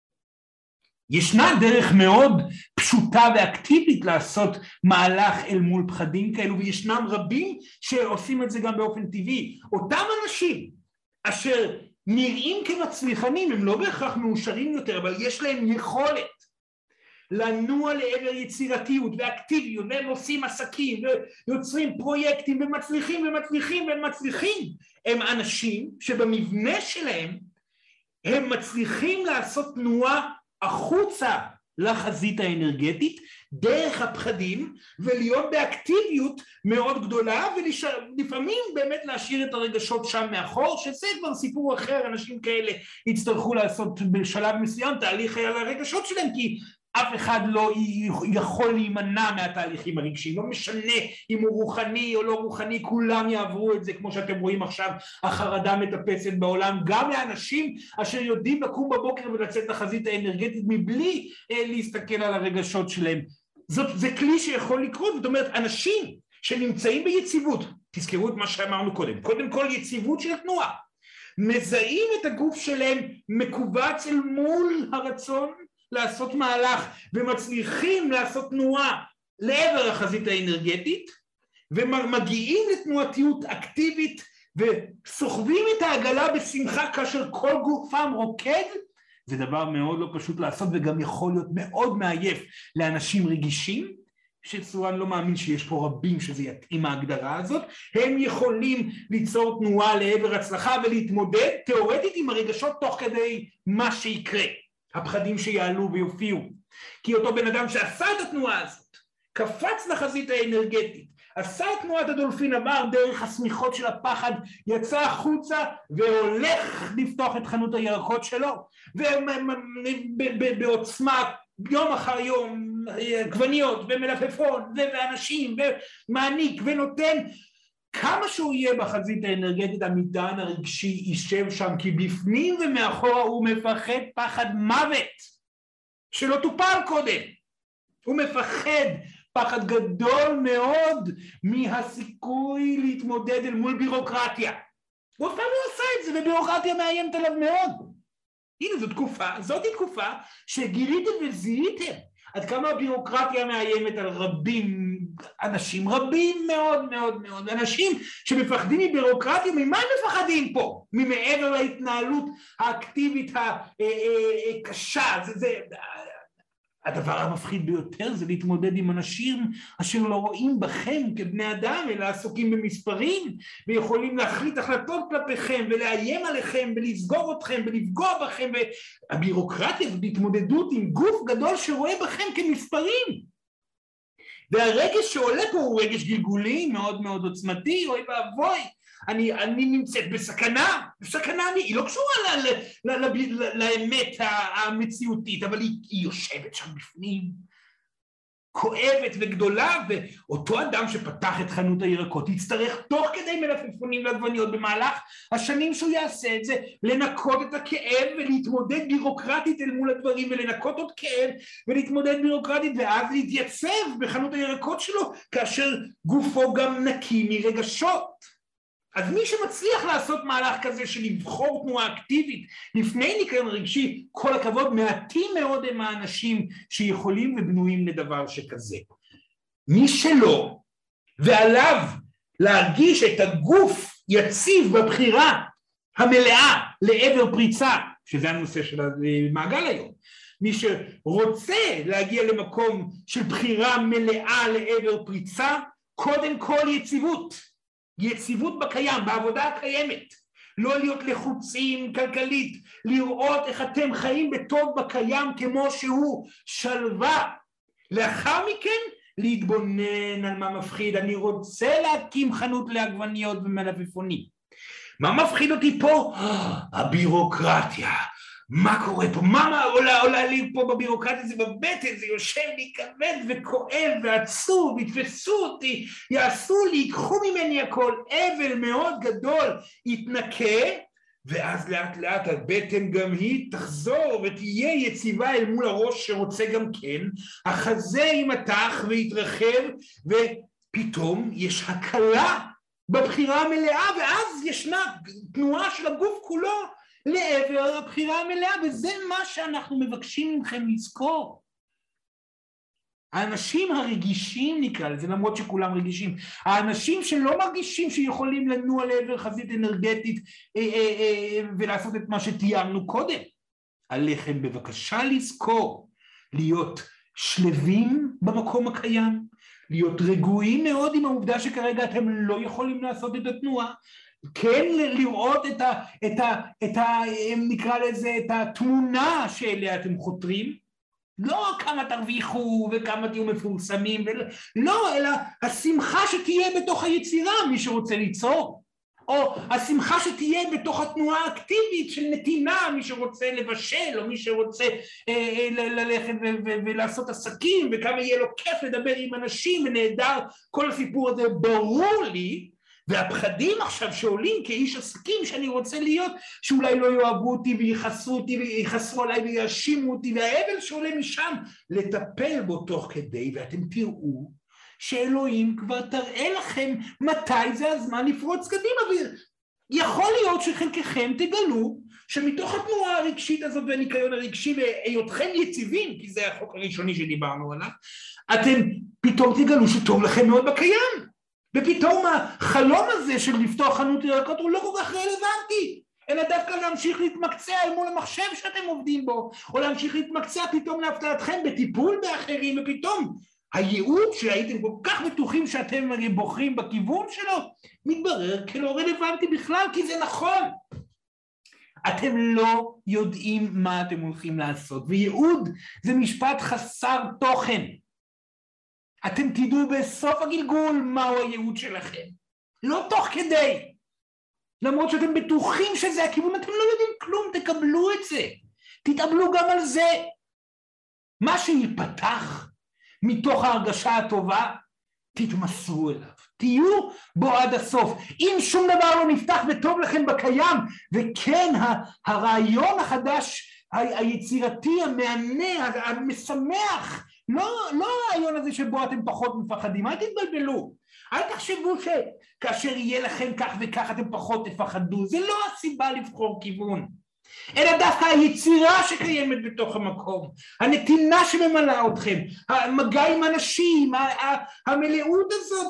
ישנה דרך מאוד פשוטה ואקטיבית לעשות מהלך אל מול פחדים כאלו, וישנם רבים שעושים את זה גם באופן טבעי. אותם אנשים אשר נראים כמצליחנים, הם לא בהכרח מאושרים יותר, אבל יש להם יכולת לנוע לעבר יצירתיות ואקטיביות, והם עושים עסקים ויוצרים פרויקטים ומצליחים ומצליחים ומצליחים. הם אנשים שבמבנה שלהם הם מצליחים לעשות תנועה החוצה לחזית האנרגטית דרך הפחדים, ולהיות באקטיביות מאוד גדולה, ולפעמים באמת להשאיר את הרגשות שם מאחור, שזה כבר סיפור אחר. אנשים כאלה יצטרכו לעשות בשלב מסוים תהליך על הרגשות שלהם, כי אף אחד לא יכול להימנע מהתהליכים הרגשיים, לא משנה אם הוא רוחני או לא רוחני, כולם יעברו את זה. כמו שאתם רואים עכשיו, החרדה מטפסת בעולם, גם לאנשים אשר יודעים לקום בבוקר ולצאת לחזית האנרגטית מבלי להסתכל על הרגשות שלהם. זאת, זה כלי שיכול לקרות. זאת אומרת, אנשים שנמצאים ביציבות, תזכרו את מה שאמרנו קודם, קודם כל יציבות של תנועה, מזהים את הגוף שלהם מקובץ אל מול הרצון לעשות מהלך, ומצליחים לעשות תנועה לעבר החזית האנרגטית, ומגיעים לתנועתיות אקטיבית, וסוחבים את העגלה בשמחה כאשר כל גופם רוקד, זה דבר מאוד לא פשוט לעשות, וגם יכול להיות מאוד מעייף לאנשים רגישים, שסורן לא מאמין שיש פה רבים שזה יתאים ההגדרה הזאת, הם יכולים ליצור תנועה לעבר הצלחה ולהתמודד תיאורטית עם הרגשות תוך כדי מה שיקרה, הפחדים שיעלו ויופיעו. כי אותו בן אדם שעשה את התנועה הזאת, קפץ לחזית האנרגטית, עשה את תנועת הדולפין, עבר דרך הסמיכות של הפחד, יצא החוצה והולך לפתוח את חנות הירקות שלו, ובעוצמה יום אחר יום, גווניות ומלפפון ואנשים ומעניק ונותן, כמה שהוא יהיה בחזית האנרגטית, המטען הרגשי יישב שם, כי בפנים ומאחורה הוא מפחד פחד מוות שלא טופל קודם, הוא מפחד פחד גדול מאוד מהסיכוי להתמודד אל מול בירוקרטיה. הוא אף פעם לא עושה את זה, ובירוקרטיה מאיימת עליו מאוד. הנה, זו תקופה, זאת תקופה שגיליתם וזיהיתם עד כמה הבירוקרטיה מאיימת על רבים, אנשים רבים מאוד מאוד מאוד, אנשים שמפחדים מבירוקרטיה. ממה הם מפחדים פה? ממעבר להתנהלות האקטיבית הקשה. זה, זה, הדבר המפחיד ביותר זה להתמודד עם אנשים אשר לא רואים בכם כבני אדם, אלא עסוקים במספרים, ויכולים להחליט החלטות כלפיכם, ולאיים עליכם, ולסגור אתכם, ולפגוע בכם, והבירוקרטיה והתמודדות עם גוף גדול שרואה בכם כמספרים. והרגש שעולה פה הוא רגש גלגולי, מאוד מאוד עוצמתי, אוי ואבוי, אני, אני נמצאת בסכנה, בסכנה, אני, היא לא קשורה ל, ל, ל, ל, ל, לאמת המציאותית, אבל היא, היא יושבת שם בפנים, כואבת וגדולה, ואותו אדם שפתח את חנות הירקות יצטרך תוך כדי מלפפונים ועגבניות במהלך השנים שהוא יעשה את זה, לנקות את הכאב ולהתמודד בירוקרטית אל מול הדברים, ולנקות עוד כאב ולהתמודד בירוקרטית, ואז להתייצב בחנות הירקות שלו, כאשר גופו גם נקי מרגשות. אז מי שמצליח לעשות מהלך כזה של לבחור תנועה אקטיבית לפני ניקיון רגשי, כל הכבוד, מעטים מאוד הם האנשים שיכולים ובנויים לדבר שכזה. מי שלא, ועליו להרגיש את הגוף יציב בבחירה המלאה לעבר פריצה, שזה הנושא של המעגל היום, מי שרוצה להגיע למקום של בחירה מלאה לעבר פריצה, קודם כל יציבות. יציבות בקיים, בעבודה הקיימת, לא להיות לחוצים כלכלית, לראות איך אתם חיים בטוב בקיים כמו שהוא, שלווה. לאחר מכן להתבונן על מה מפחיד. אני רוצה להקים חנות לעגבניות ומלפפונים. מה מפחיד אותי פה? הבירוקרטיה. מה קורה פה? מה עולה, עולה לי פה בבירוקרטיה? זה בבטן, זה יושב לי כבד וכואב ועצוב, יתפסו אותי, יעשו לי, ייקחו ממני הכל, אבל מאוד גדול יתנקה, ואז לאט לאט הבטן גם היא תחזור ותהיה יציבה אל מול הראש שרוצה גם כן, החזה יימתח ויתרחב, ופתאום יש הקלה בבחירה המלאה, ואז ישנה תנועה של הגוף כולו, לעבר הבחירה המלאה, וזה מה שאנחנו מבקשים מכם לזכור. האנשים הרגישים נקרא לזה, למרות שכולם רגישים, האנשים שלא מרגישים שיכולים לנוע לעבר חזית אנרגטית אה, אה, אה, ולעשות את מה שתיארנו קודם, עליכם בבקשה לזכור, להיות שלבים במקום הקיים, להיות רגועים מאוד עם העובדה שכרגע אתם לא יכולים לעשות את התנועה, כן לראות את ה, את ה, את ה, נקרא לזה, את התמונה שאליה אתם חותרים, לא כמה תרוויחו וכמה תהיו מפורסמים, לא, אלא השמחה שתהיה בתוך היצירה, מי שרוצה ליצור, או השמחה שתהיה בתוך התנועה האקטיבית של נתינה, מי שרוצה לבשל, או מי שרוצה אה, ללכת ו- ו- ולעשות עסקים, וכמה יהיה לו כיף לדבר עם אנשים, ונהדר, כל הסיפור הזה ברור לי, והפחדים עכשיו שעולים כאיש עסקים שאני רוצה להיות, שאולי לא יאהבו אותי ויחסרו אותי ויחסרו עליי ויאשימו אותי, והאבל שעולה משם, לטפל בו תוך כדי, ואתם תראו שאלוהים כבר תראה לכם מתי זה הזמן לפרוץ קדימה, ויכול להיות שחלקכם תגלו שמתוך התנועה הרגשית הזאת והניקיון הרגשי והיותכם יציבים, כי זה החוק הראשוני שדיברנו עליו, אתם פתאום תגלו שטוב לכם מאוד בקיים. ופתאום החלום הזה של לפתוח חנות ירקות הוא לא כל כך רלוונטי, אלא דווקא להמשיך להתמקצע אל מול המחשב שאתם עובדים בו, או להמשיך להתמקצע פתאום להפתעתכם בטיפול באחרים, ופתאום הייעוד שהייתם כל כך בטוחים שאתם בוחרים בכיוון שלו, מתברר כלא רלוונטי בכלל, כי זה נכון. אתם לא יודעים מה אתם הולכים לעשות, וייעוד זה משפט חסר תוכן. אתם תדעו בסוף הגלגול מהו הייעוד שלכם, לא תוך כדי. למרות שאתם בטוחים שזה הכיוון, אתם לא יודעים כלום, תקבלו את זה. תתאבלו גם על זה. מה שיפתח מתוך ההרגשה הטובה, תתמסרו אליו. תהיו בו עד הסוף. אם שום דבר לא נפתח וטוב לכם בקיים, וכן הרעיון החדש, היצירתי, המענה, המשמח, לא, לא הרעיון הזה שבו אתם פחות מפחדים, אל תתבלבלו. אל תחשבו שכאשר יהיה לכם כך וכך אתם פחות תפחדו, זה לא הסיבה לבחור כיוון, אלא דווקא היצירה שקיימת בתוך המקום, הנתינה שממלאה אתכם, המגע עם אנשים, המלאות הזאת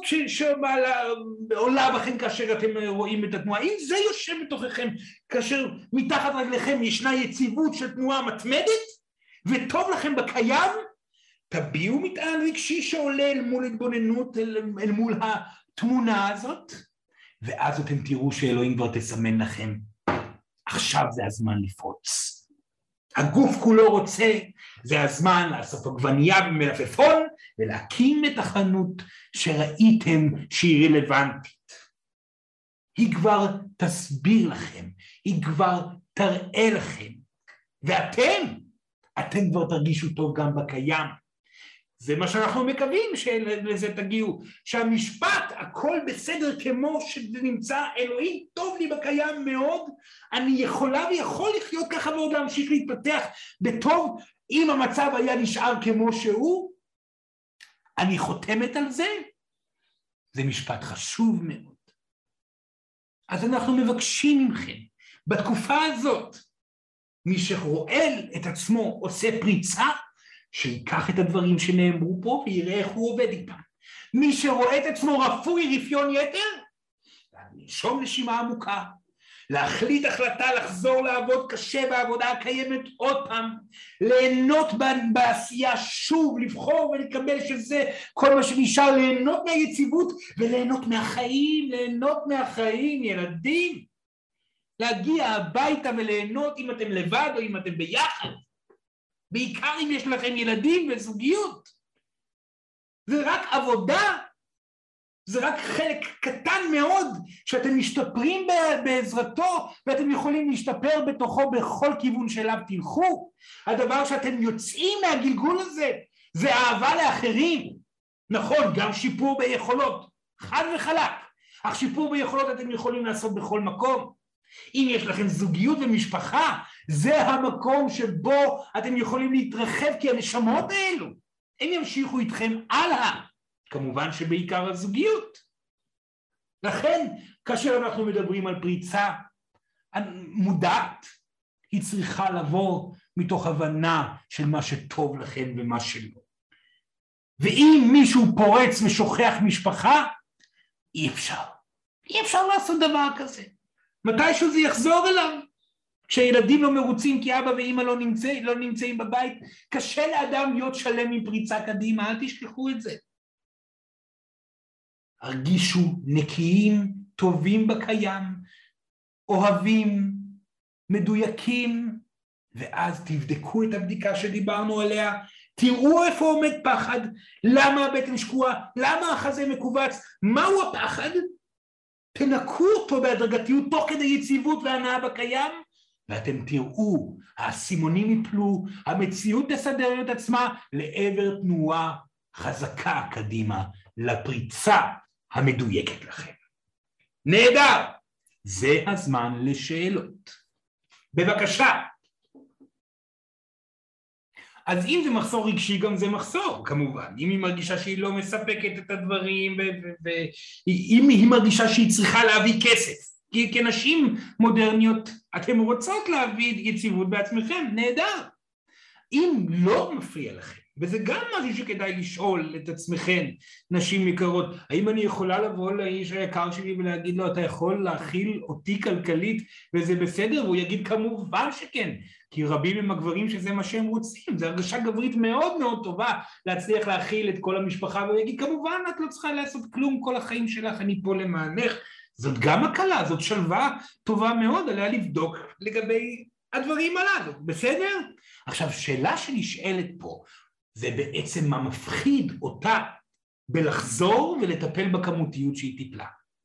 שעולה בכם כאשר אתם רואים את התנועה. אם זה יושב בתוככם כאשר מתחת רגליכם ישנה יציבות של תנועה מתמדת וטוב לכם בקיים, תביאו מטען רגשי שעולה אל מול התבוננות, אל, אל מול התמונה הזאת, ואז אתם תראו שאלוהים כבר תסמן לכם, עכשיו זה הזמן לפרוץ. הגוף כולו רוצה, זה הזמן לאסוף עגבנייה במלפפון, ולהקים את החנות שראיתם שהיא רלוונטית. היא כבר תסביר לכם, היא כבר תראה לכם, ואתם, אתם כבר תרגישו טוב גם בקיים. זה מה שאנחנו מקווים שלזה תגיעו, שהמשפט הכל בסדר כמו שזה נמצא, אלוהים טוב לי בקיים מאוד, אני יכולה ויכול לחיות ככה ועוד להמשיך להתפתח בטוב, אם המצב היה נשאר כמו שהוא, אני חותמת על זה, זה משפט חשוב מאוד. אז אנחנו מבקשים מכם, בתקופה הזאת, מי שרואה את עצמו עושה פריצה, שיקח את הדברים שנאמרו פה ויראה איך הוא עובד איתם. מי שרואה את עצמו רפוי רפיון יתר, לנשום נשימה עמוקה, להחליט החלטה לחזור לעבוד קשה בעבודה הקיימת עוד פעם, ליהנות בעשייה שוב, לבחור ולקבל שזה כל מה שנשאר, ליהנות מהיציבות וליהנות מהחיים, ליהנות מהחיים, ילדים. להגיע הביתה וליהנות אם אתם לבד או אם אתם ביחד. בעיקר אם יש לכם ילדים וזוגיות. זה רק עבודה, זה רק חלק קטן מאוד שאתם משתפרים בעזרתו, ואתם יכולים להשתפר בתוכו בכל כיוון שאליו תלכו. הדבר שאתם יוצאים מהגלגול הזה, זה אהבה לאחרים. נכון, גם שיפור ביכולות, חד וחלק. אך שיפור ביכולות אתם יכולים לעשות בכל מקום. אם יש לכם זוגיות ומשפחה, זה המקום שבו אתם יכולים להתרחב, כי הנשמות האלו, הם ימשיכו איתכם הלאה, כמובן שבעיקר הזוגיות. לכן, כאשר אנחנו מדברים על פריצה מודעת, היא צריכה לבוא מתוך הבנה של מה שטוב לכם ומה שלא. ואם מישהו פורץ ושוכח משפחה, אי אפשר. אי אפשר לעשות דבר כזה. מתישהו זה יחזור אליו. כשילדים לא מרוצים כי אבא ואמא לא, נמצא, לא נמצאים בבית, קשה לאדם להיות שלם עם פריצה קדימה, אל תשכחו את זה. הרגישו נקיים, טובים בקיים, אוהבים, מדויקים, ואז תבדקו את הבדיקה שדיברנו עליה, תראו איפה עומד פחד, למה הבטן שקועה, למה החזה מקובץ, מהו הפחד? תנקו אותו בהדרגתיות תוך כדי יציבות והנאה בקיים, ואתם תראו, הסימונים יפלו, המציאות תסדר את עצמה לעבר תנועה חזקה קדימה, לפריצה המדויקת לכם. נהדר, זה הזמן לשאלות. בבקשה. אז אם זה מחסור רגשי, גם זה מחסור, כמובן. אם היא מרגישה שהיא לא מספקת את הדברים, ואם היא מרגישה שהיא צריכה להביא כסף, כי כנשים מודרניות אתם רוצות להביא יציבות בעצמכם, נהדר. אם לא מפריע לכם, וזה גם משהו שכדאי לשאול את עצמכם, נשים יקרות, האם אני יכולה לבוא לאיש היקר שלי ולהגיד לו, אתה יכול להכיל אותי כלכלית וזה בסדר? והוא יגיד כמובן שכן, כי רבים הם הגברים שזה מה שהם רוצים, זו הרגשה גברית מאוד מאוד טובה להצליח להכיל את כל המשפחה, והוא יגיד כמובן את לא צריכה לעשות כלום כל החיים שלך, אני פה למענך, זאת גם הקלה, זאת שלווה טובה מאוד, עליה לבדוק לגבי הדברים הללו, בסדר? עכשיו שאלה שנשאלת פה, זה בעצם מה מפחיד אותה בלחזור ולטפל בכמותיות שהיא טיפלה.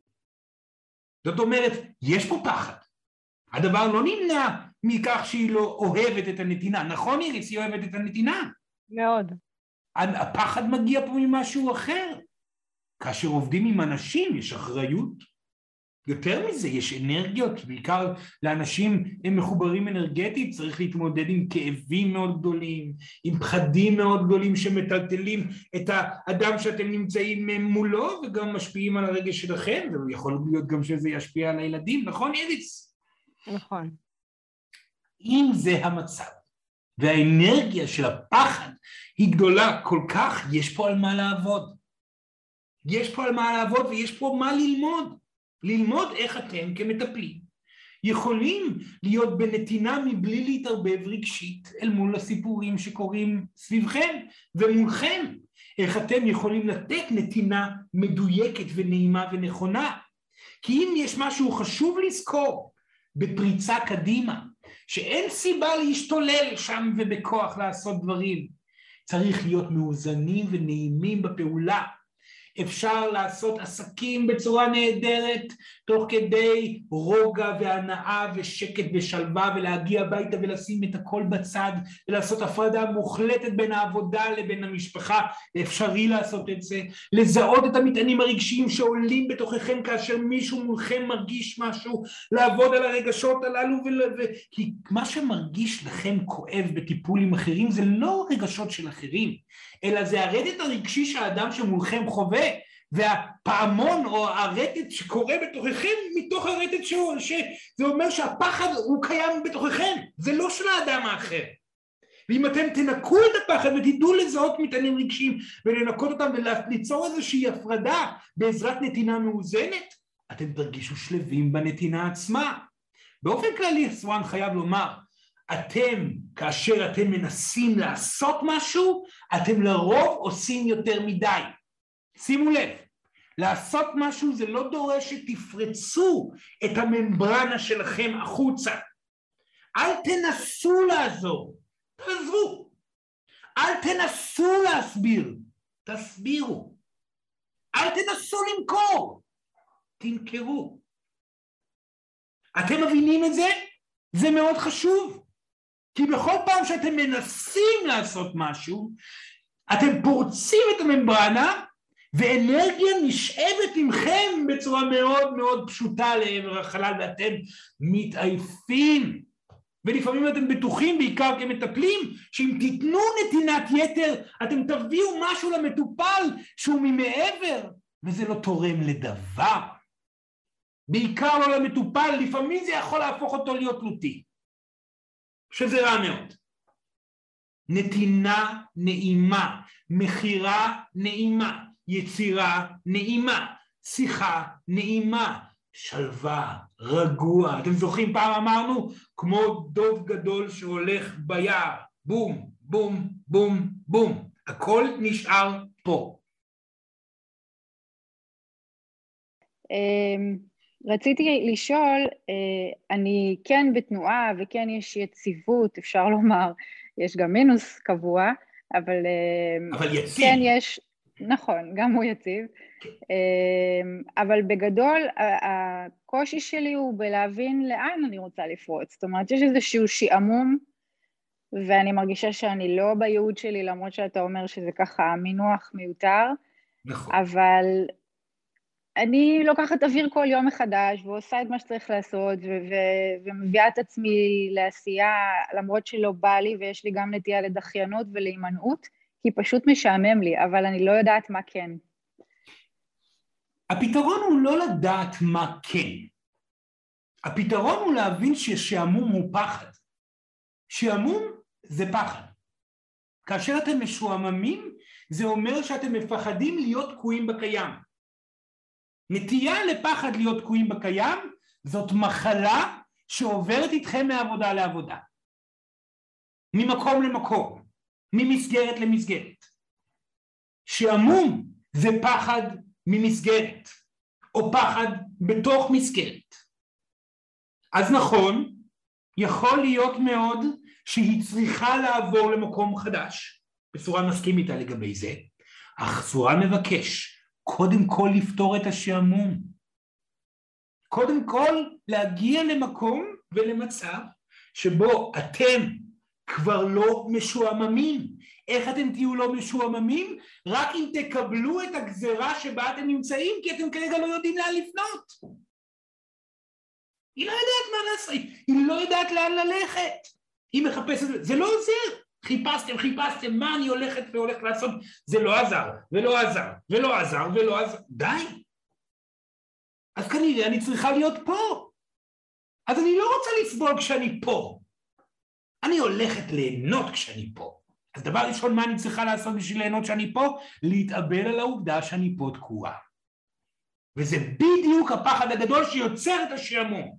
זאת אומרת, יש פה פחד. הדבר לא נמנע מכך שהיא לא אוהבת את הנתינה. נכון איריס, היא אוהבת את הנתינה? מאוד. הפחד מגיע פה ממשהו אחר. כאשר עובדים עם אנשים יש אחריות. יותר מזה, יש אנרגיות, בעיקר לאנשים הם מחוברים אנרגטית, צריך להתמודד עם כאבים מאוד גדולים, עם פחדים מאוד גדולים שמטלטלים את האדם שאתם נמצאים מולו, וגם משפיעים על הרגש שלכם, ויכול להיות גם שזה ישפיע על הילדים, נכון איריס? נכון. אם זה המצב, והאנרגיה של הפחד היא גדולה כל כך, יש פה על מה לעבוד. יש פה על מה לעבוד ויש פה מה ללמוד. ללמוד איך אתם כמטפלים יכולים להיות בנתינה מבלי להתערבב רגשית אל מול הסיפורים שקורים סביבכם ומולכם. איך אתם יכולים לתת נתינה מדויקת ונעימה ונכונה. כי אם יש משהו חשוב לזכור בפריצה קדימה, שאין סיבה להשתולל שם ובכוח לעשות דברים. צריך להיות מאוזנים ונעימים בפעולה. אפשר לעשות עסקים בצורה נהדרת, תוך כדי רוגע והנאה ושקט ושלווה, ולהגיע הביתה ולשים את הכל בצד, ולעשות הפרדה מוחלטת בין העבודה לבין המשפחה, אפשרי לעשות את זה, לזהות את המטענים הרגשיים שעולים בתוככם כאשר מישהו מולכם מרגיש משהו, לעבוד על הרגשות הללו, ו... כי מה שמרגיש לכם כואב בטיפולים אחרים, זה לא רגשות של אחרים, אלא זה הרטט הרגשי שהאדם שמולכם חווה, והפעמון או הרטט שקורה בתוככם מתוך הרטט שהוא, שזה אומר שהפחד הוא קיים בתוככם, זה לא של האדם האחר. ואם אתם תנקו את הפחד ותדעו לזהות מטענים רגשיים ולנקות אותם וליצור איזושהי הפרדה בעזרת נתינה מאוזנת, אתם תרגישו שלווים בנתינה עצמה. באופן כללי, סואן חייב לומר, אתם, כאשר אתם מנסים לעשות משהו, אתם לרוב עושים יותר מדי. שימו לב, לעשות משהו זה לא דורש שתפרצו את הממברנה שלכם החוצה. אל תנסו לעזור, תעזרו. אל תנסו להסביר, תסבירו. אל תנסו למכור, תמכרו. אתם מבינים את זה? זה מאוד חשוב. כי בכל פעם שאתם מנסים לעשות משהו, אתם פורצים את הממברנה, ואנרגיה נשאבת עמכם בצורה מאוד מאוד פשוטה לעבר החלל, ואתם מתעייפים. ולפעמים אתם בטוחים, בעיקר כמטפלים, שאם תיתנו נתינת יתר, אתם תביאו משהו למטופל שהוא ממעבר, וזה לא תורם לדבר. בעיקר לא למטופל, לפעמים זה יכול להפוך אותו להיות תלותי. שזה רע מאוד. נתינה נעימה, מחירה נעימה, יצירה נעימה, שיחה נעימה, שלווה, רגוע. אתם זוכרים פעם אמרנו? כמו דוב גדול שהולך ביער, בום, בום, בום, בום. הכל נשאר פה. רציתי לשאול, אני כן בתנועה וכן יש יציבות, אפשר לומר, יש גם מינוס קבוע, אבל, אבל יציב. כן יש, נכון, גם הוא יציב, אבל בגדול הקושי שלי הוא בלהבין לאן אני רוצה לפרוץ, זאת אומרת יש איזשהו שעמום, ואני מרגישה שאני לא בייעוד שלי, למרות שאתה אומר שזה ככה מינוח מיותר, נכון. אבל אני לוקחת אוויר כל יום מחדש, ועושה את מה שצריך לעשות, ו- ו- ומביאה את עצמי לעשייה, למרות שלא בא לי, ויש לי גם נטייה לדחיינות ולהימנעות, כי פשוט משעמם לי, אבל אני לא יודעת מה כן. הפתרון הוא לא לדעת מה כן. הפתרון הוא להבין ששעמום הוא פחד. שעמום זה פחד. כאשר אתם משועממים, זה אומר שאתם מפחדים להיות תקועים בקיים. נטייה לפחד להיות תקועים בקיים, זאת מחלה שעוברת איתכם מעבודה לעבודה. ממקום למקום, ממסגרת למסגרת. שעמום זה פחד ממסגרת, או פחד בתוך מסגרת. אז נכון, יכול להיות מאוד שהיא צריכה לעבור למקום חדש, בצורה מסכים איתה לגבי זה, אך צורה מבקש קודם כל לפתור את השעמום. קודם כל להגיע למקום ולמצב שבו אתם כבר לא משועממים. איך אתם תהיו לא משועממים? רק אם תקבלו את הגזרה שבה אתם נמצאים, כי אתם כרגע לא יודעים לאן לפנות. היא לא יודעת מה לעשות, היא לא יודעת לאן ללכת. היא מחפשת, זה לא עוזר. חיפשתם, חיפשתם, מה אני הולכת והולכת לעשות? זה לא עזר, ולא עזר, ולא עזר, ולא עזר. די. אז כנראה אני צריכה להיות פה. אז אני לא רוצה לסבול כשאני פה. אני הולכת ליהנות כשאני פה. אז דבר ראשון, מה אני צריכה לעשות בשביל ליהנות שאני פה? להתאבל על העובדה שאני פה תקועה. וזה בדיוק הפחד הגדול שיוצר את השעמום.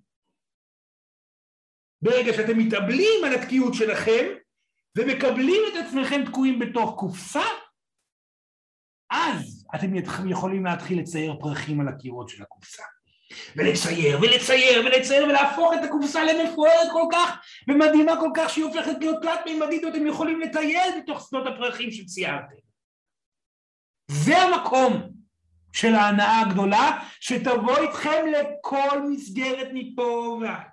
ברגע שאתם מתאבלים על התקיעות שלכם, ומקבלים את עצמכם תקועים בתוך קופסה, אז אתם יכולים להתחיל לצייר פרחים על הקירות של הקופסה. ולצייר, ולצייר, ולצייר, ולהפוך את הקופסה למפוארת כל כך, ומדהימה כל כך שהיא הופכת להיות תלת מימדית, ואתם יכולים לטייל בתוך שדות הפרחים שציירתם. זה המקום של ההנאה הגדולה, שתבוא איתכם לכל מסגרת מפה והלאה.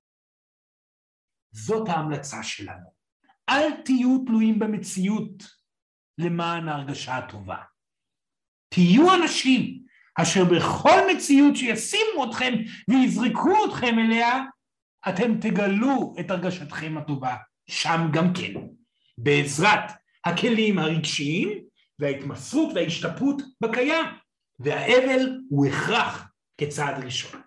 זאת ההמלצה שלנו. אל תהיו תלויים במציאות למען ההרגשה הטובה. תהיו אנשים אשר בכל מציאות שישימו אתכם ויזרקו אתכם אליה, אתם תגלו את הרגשתכם הטובה שם גם כן, בעזרת הכלים הרגשיים וההתמסרות וההשתפרות בקיים, והאבל הוא הכרח כצעד ראשון.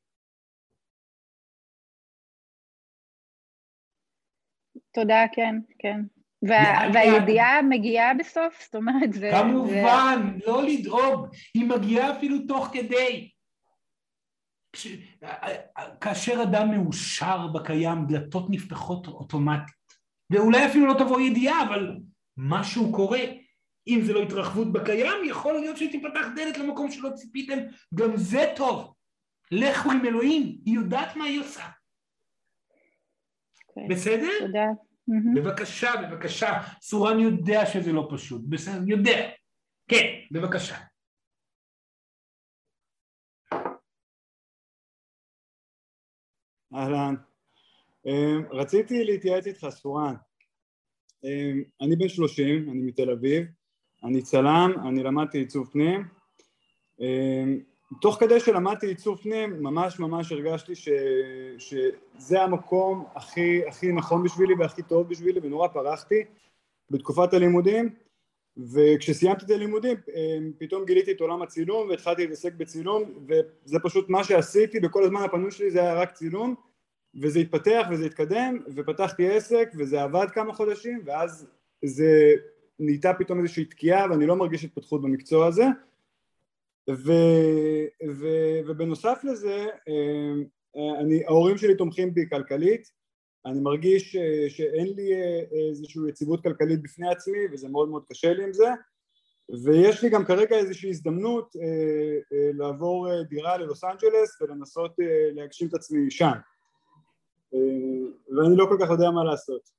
תודה, כן, כן. וה, והידיעה מגיעה בסוף, זאת אומרת, זה... כמובן, זה... לא לדאוג, היא מגיעה אפילו תוך כדי. כש... כאשר אדם מאושר בקיים, דלתות נפתחות אוטומטית, ואולי אפילו לא תבוא ידיעה, אבל משהו קורה. אם זה לא התרחבות בקיים, יכול להיות שתפתח דלת למקום שלא ציפיתם, גם זה טוב. לכו עם אלוהים, היא יודעת מה היא עושה. Okay. בסדר? תודה. בבקשה, בבקשה. סורן יודע שזה לא פשוט. בסדר, יודע. כן, בבקשה. אהלן. רציתי להתייעץ איתך, סורן. אני בן שלושים, אני מתל אביב. אני צלם, אני למדתי עיצוב פנים. תוך כדי שלמדתי עיצוב פנים, ממש ממש הרגשתי ש... שזה המקום הכי, הכי נכון בשבילי והכי טוב בשבילי, ונורא פרחתי בתקופת הלימודים, וכשסיימתי את הלימודים, פתאום גיליתי את עולם הצילום, והתחלתי להתעסק בצילום, וזה פשוט מה שעשיתי, בכל הזמן הפנוי שלי זה היה רק צילום, וזה התפתח וזה התקדם, ופתחתי עסק, וזה עבד כמה חודשים, ואז זה נהייתה פתאום איזושהי תקיעה, ואני לא מרגיש התפתחות במקצוע הזה, ו, ו, ובנוסף לזה, אני, ההורים שלי תומכים בי כלכלית, אני מרגיש שאין לי איזושהי יציבות כלכלית בפני עצמי, וזה מאוד מאוד קשה לי עם זה, ויש לי גם כרגע איזושהי הזדמנות לעבור דירה ללוס אנג'לס, ולנסות להגשים את עצמי שם, ואני לא כל כך יודע מה לעשות.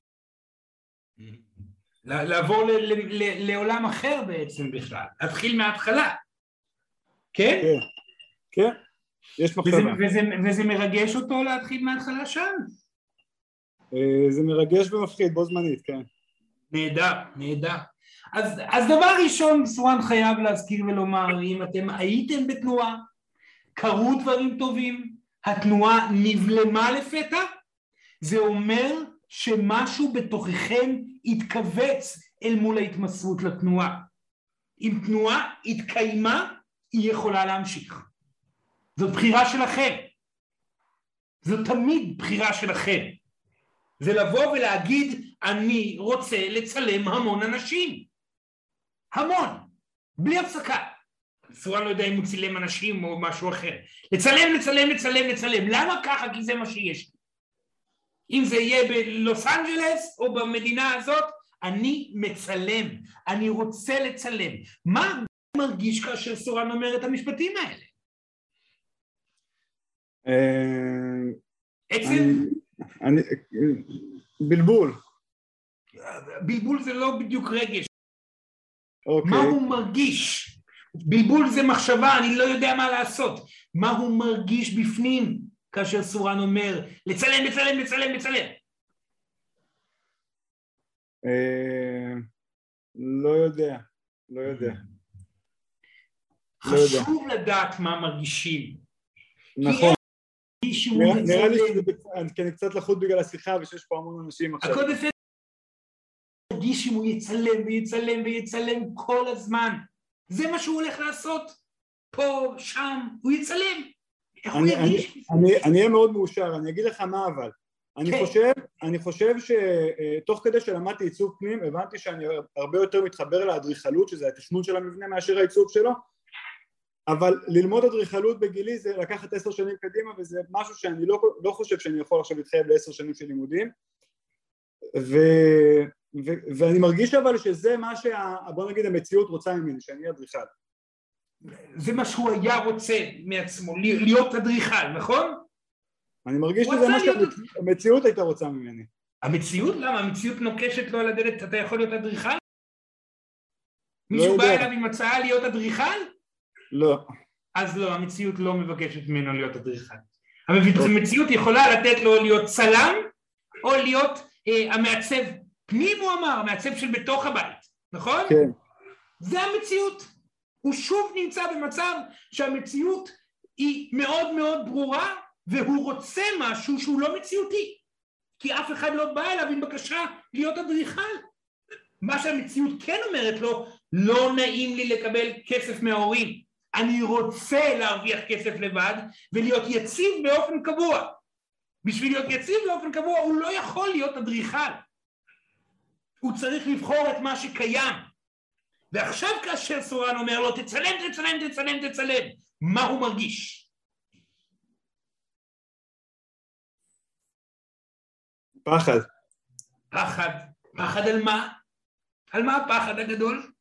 לעבור לעולם אחר בעצם בכלל, להתחיל מההתחלה. כן? כן, כן, יש מחשבה. וזה, וזה, וזה מרגש אותו להתחיל מההתחלה שם? זה מרגש ומפחיד בו זמנית, כן. נהדר, נהדר. אז, אז דבר ראשון, סורן חייב להזכיר ולומר, אם אתם הייתם בתנועה, קרו דברים טובים, התנועה נבלמה לפתע, זה אומר שמשהו בתוככם התכווץ אל מול ההתמסרות לתנועה. אם תנועה התקיימה, היא יכולה להמשיך. זאת בחירה שלכם. זאת תמיד בחירה שלכם. זה לבוא ולהגיד, אני רוצה לצלם המון אנשים. המון. בלי הפסקה. סורן לא יודע אם הוא צילם אנשים או משהו אחר. לצלם, לצלם, לצלם, לצלם. למה ככה? כי זה מה שיש. אם זה יהיה בלוס אנג'לס או במדינה הזאת, אני מצלם. אני רוצה לצלם. מה מרגיש כאשר סורן אומר את המשפטים האלה? עצם? בלבול. בלבול זה לא בדיוק רגש. מה הוא מרגיש? בלבול זה מחשבה, אני לא יודע מה לעשות. מה הוא מרגיש בפנים כאשר סורן אומר לצלם, לצלם, לצלם, לצלם? לא יודע, לא יודע. חשוב לדעת מה מרגישים. נכון. נראה לי כי אני קצת לחוץ בגלל השיחה ושיש פה המון אנשים עכשיו. הכל בסדר. מרגיש אם הוא יצלם ויצלם ויצלם כל הזמן. זה מה שהוא הולך לעשות. פה, שם, הוא יצלם. איך הוא ירגיש? אני אהיה מאוד מאושר, אני אגיד לך מה אבל. אני חושב, אני חושב שתוך כדי שלמדתי עיצוב פנים, הבנתי שאני הרבה יותר מתחבר לאדריכלות, שזה התכנון של המבנה מאשר העיצוב שלו, אבל ללמוד אדריכלות בגילי זה לקחת עשר שנים קדימה, וזה משהו שאני לא, לא חושב שאני יכול עכשיו להתחייב לעשר שנים של לימודים, ו, ו, ואני מרגיש אבל שזה מה שה, בוא נגיד המציאות רוצה ממני, שאני אדריכל. זה מה שהוא היה רוצה מעצמו, להיות אדריכל, נכון? אני מרגיש שזה מה שהמציאות הייתה רוצה ממני. המציאות? למה? המציאות נוקשת לו על הדלת, אתה יכול להיות אדריכל? מישהו בא אליו עם הצעה להיות אדריכל? לא. אז לא, המציאות לא מבקשת ממנו להיות אדריכל. המציאות יכולה לתת לו להיות צלם, או להיות אה, המעצב פנים, הוא אמר, המעצב של בתוך הבית, נכון? כן. זה המציאות. הוא שוב נמצא במצב שהמציאות היא מאוד מאוד ברורה, והוא רוצה משהו שהוא לא מציאותי, כי אף אחד לא בא אליו עם בקשה להיות אדריכל. מה שהמציאות כן אומרת לו, לא נעים לי לקבל כסף מההורים, אני רוצה להרוויח כסף לבד ולהיות יציב באופן קבוע. בשביל להיות יציב באופן קבוע הוא לא יכול להיות אדריכל, הוא צריך לבחור את מה שקיים. ועכשיו כאשר סורן אומר לו תצלם, תצלם, תצלם, תצלם, מה הוא מרגיש? פחד. פחד. פחד על מה? על מה הפחד הגדול?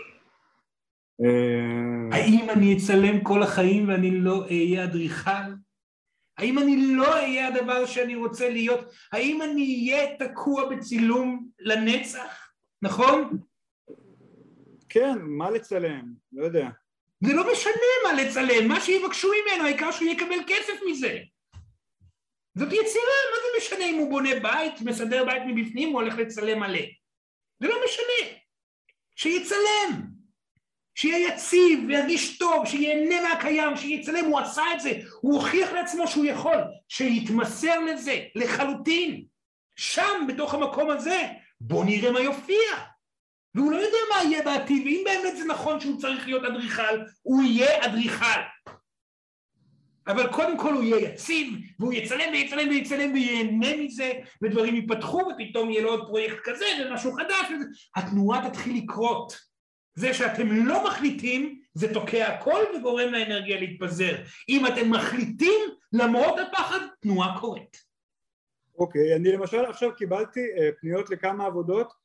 האם אני אצלם כל החיים ואני לא אהיה אדריכל? האם אני לא אהיה הדבר שאני רוצה להיות? האם אני אהיה תקוע בצילום לנצח? נכון? כן, מה לצלם? לא יודע. זה לא משנה מה לצלם, מה שיבקשו ממנו, העיקר שהוא יקבל כסף מזה. זאת יצירה, מה זה משנה אם הוא בונה בית, מסדר בית מבפנים, הוא הולך לצלם מלא. זה לא משנה. שיצלם, שיהיה יציב וירגיש טוב, שיהנה מהקיים, שיצלם, הוא עשה את זה, הוא הוכיח לעצמו שהוא יכול, שיתמסר לזה, לחלוטין. שם, בתוך המקום הזה, בוא נראה מה יופיע. והוא לא יודע מה יהיה בעתיד, ואם באמת זה נכון שהוא צריך להיות אדריכל, הוא יהיה אדריכל. אבל קודם כל הוא יהיה יציב, והוא יצלם ויצלם ויצלם ויהנה מזה, ודברים ייפתחו, ופתאום יהיה לו עוד פרויקט כזה, ומשהו חדש, וזה... התנועה תתחיל לקרות. זה שאתם לא מחליטים, זה תוקע הכל וגורם לאנרגיה להתפזר. אם אתם מחליטים, למרות הפחד, תנועה קורית. אוקיי, אני למשל עכשיו קיבלתי פניות לכמה עבודות,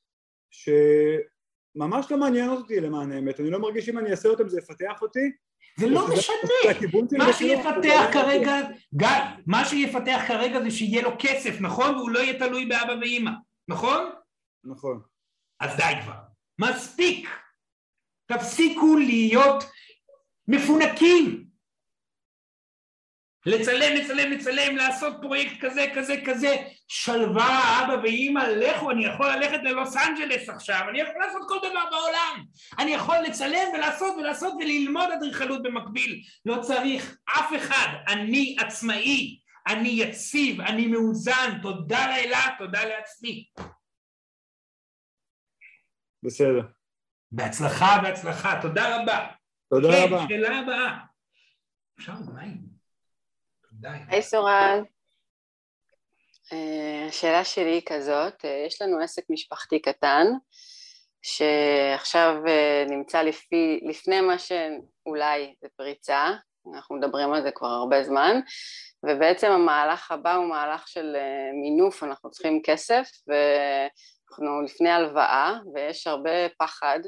שממש לא מעניינות אותי למען האמת, אני לא מרגיש אם אני אעשה אותם, זה יפתח אותי, זה לא משנה, מה שיפתח כרגע, גיא, מה שיפתח כרגע זה שיהיה לו כסף, נכון? והוא לא יהיה תלוי באבא ואמא, נכון? נכון. אז די כבר, מספיק, תפסיקו להיות מפונקים, לצלם, לצלם, לצלם, לעשות פרויקט כזה, כזה, כזה, שלווה, אבא ואמא, לכו, אני יכול ללכת ללוס אנג'לס עכשיו, אני יכול לעשות כל דבר בעולם, אני יכול לצלם ולעשות ולעשות וללמוד אדריכלות במקביל, לא צריך אף אחד, אני עצמאי, אני יציב, אני מאוזן, תודה לאלה, תודה לעצמי. בסדר. בהצלחה, בהצלחה, תודה רבה. תודה כן, רבה. שאלה הבאה. אפשר מים. היי סורן. השאלה שלי היא כזאת, יש לנו עסק משפחתי קטן, שעכשיו נמצא לפי, לפני מה שאולי זה פריצה, אנחנו מדברים על זה כבר הרבה זמן, ובעצם המהלך הבא הוא מהלך של מינוף, אנחנו צריכים כסף, ואנחנו לפני הלוואה, ויש הרבה פחד,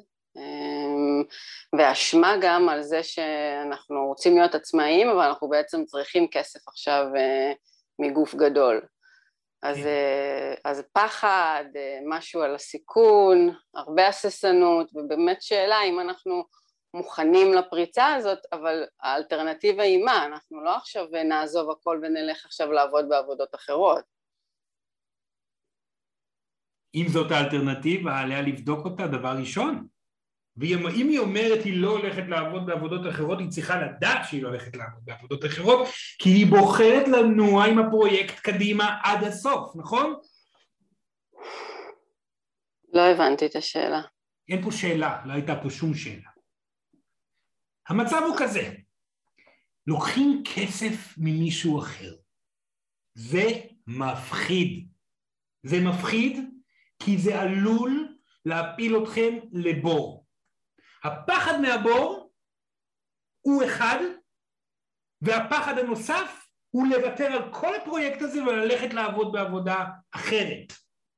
ואשמה גם על זה שאנחנו רוצים להיות עצמאיים, אבל אנחנו בעצם צריכים כסף עכשיו מגוף גדול. אז, אז פחד, משהו על הסיכון, הרבה הססנות, ובאמת שאלה אם אנחנו מוכנים לפריצה הזאת, אבל האלטרנטיבה היא מה? אנחנו לא עכשיו נעזוב הכל ונלך עכשיו לעבוד בעבודות אחרות. אם זאת האלטרנטיבה, עליה לבדוק אותה דבר ראשון. ואם היא אומרת היא לא הולכת לעבוד בעבודות אחרות, היא צריכה לדעת שהיא לא הולכת לעבוד בעבודות אחרות, כי היא בוחרת לנוע עם הפרויקט קדימה עד הסוף, נכון? לא הבנתי את השאלה. אין פה שאלה, לא הייתה פה שום שאלה. המצב הוא כזה, לוקחים כסף ממישהו אחר. זה מפחיד. זה מפחיד כי זה עלול להפיל אתכם לבור. הפחד מהבור הוא אחד, והפחד הנוסף הוא לוותר על כל הפרויקט הזה וללכת לעבוד בעבודה אחרת.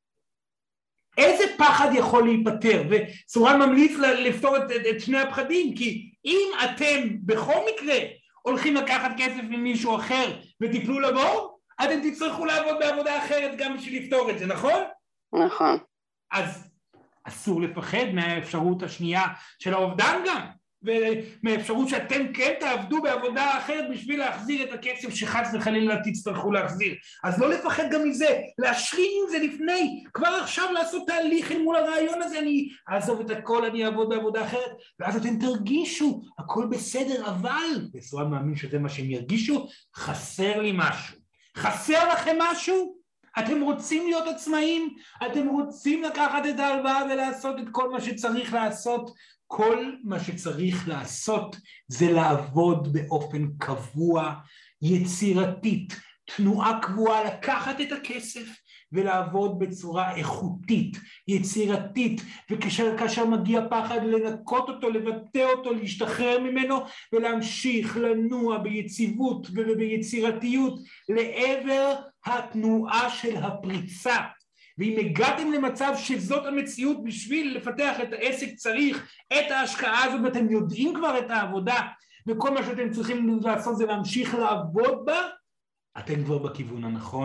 איזה פחד יכול להיפטר? וסורן ממליץ לפתור את, את, את שני הפחדים, כי אם אתם בכל מקרה הולכים לקחת כסף ממישהו אחר ותיפלו לבור, אתם תצטרכו לעבוד בעבודה אחרת גם בשביל לפתור את זה, נכון? נכון. אז אסור לפחד מהאפשרות השנייה של האובדן גם, ומהאפשרות שאתם כן תעבדו בעבודה אחרת בשביל להחזיר את הכסף שחץ וחלילה תצטרכו להחזיר. אז לא לפחד גם מזה, להשלים עם זה לפני, כבר עכשיו לעשות תהליך מול הרעיון הזה, אני אעזוב את הכל, אני אעבוד בעבודה אחרת, ואז אתם תרגישו, הכל בסדר, אבל, בסורן מאמין שזה מה שהם ירגישו, חסר לי משהו. חסר לכם משהו? אתם רוצים להיות עצמאים? אתם רוצים לקחת את ההלוואה ולעשות את כל מה שצריך לעשות? כל מה שצריך לעשות זה לעבוד באופן קבוע, יצירתית, תנועה קבועה, לקחת את הכסף ולעבוד בצורה איכותית, יצירתית, וכאשר מגיע פחד לנקות אותו, לבטא אותו, להשתחרר ממנו ולהמשיך לנוע ביציבות וביצירתיות לעבר התנועה של הפריצה. ואם הגעתם למצב שזאת המציאות בשביל לפתח את העסק צריך את ההשקעה הזאת ואתם יודעים כבר את העבודה וכל מה שאתם צריכים לעשות זה להמשיך לעבוד בה, אתם כבר בכיוון הנכון.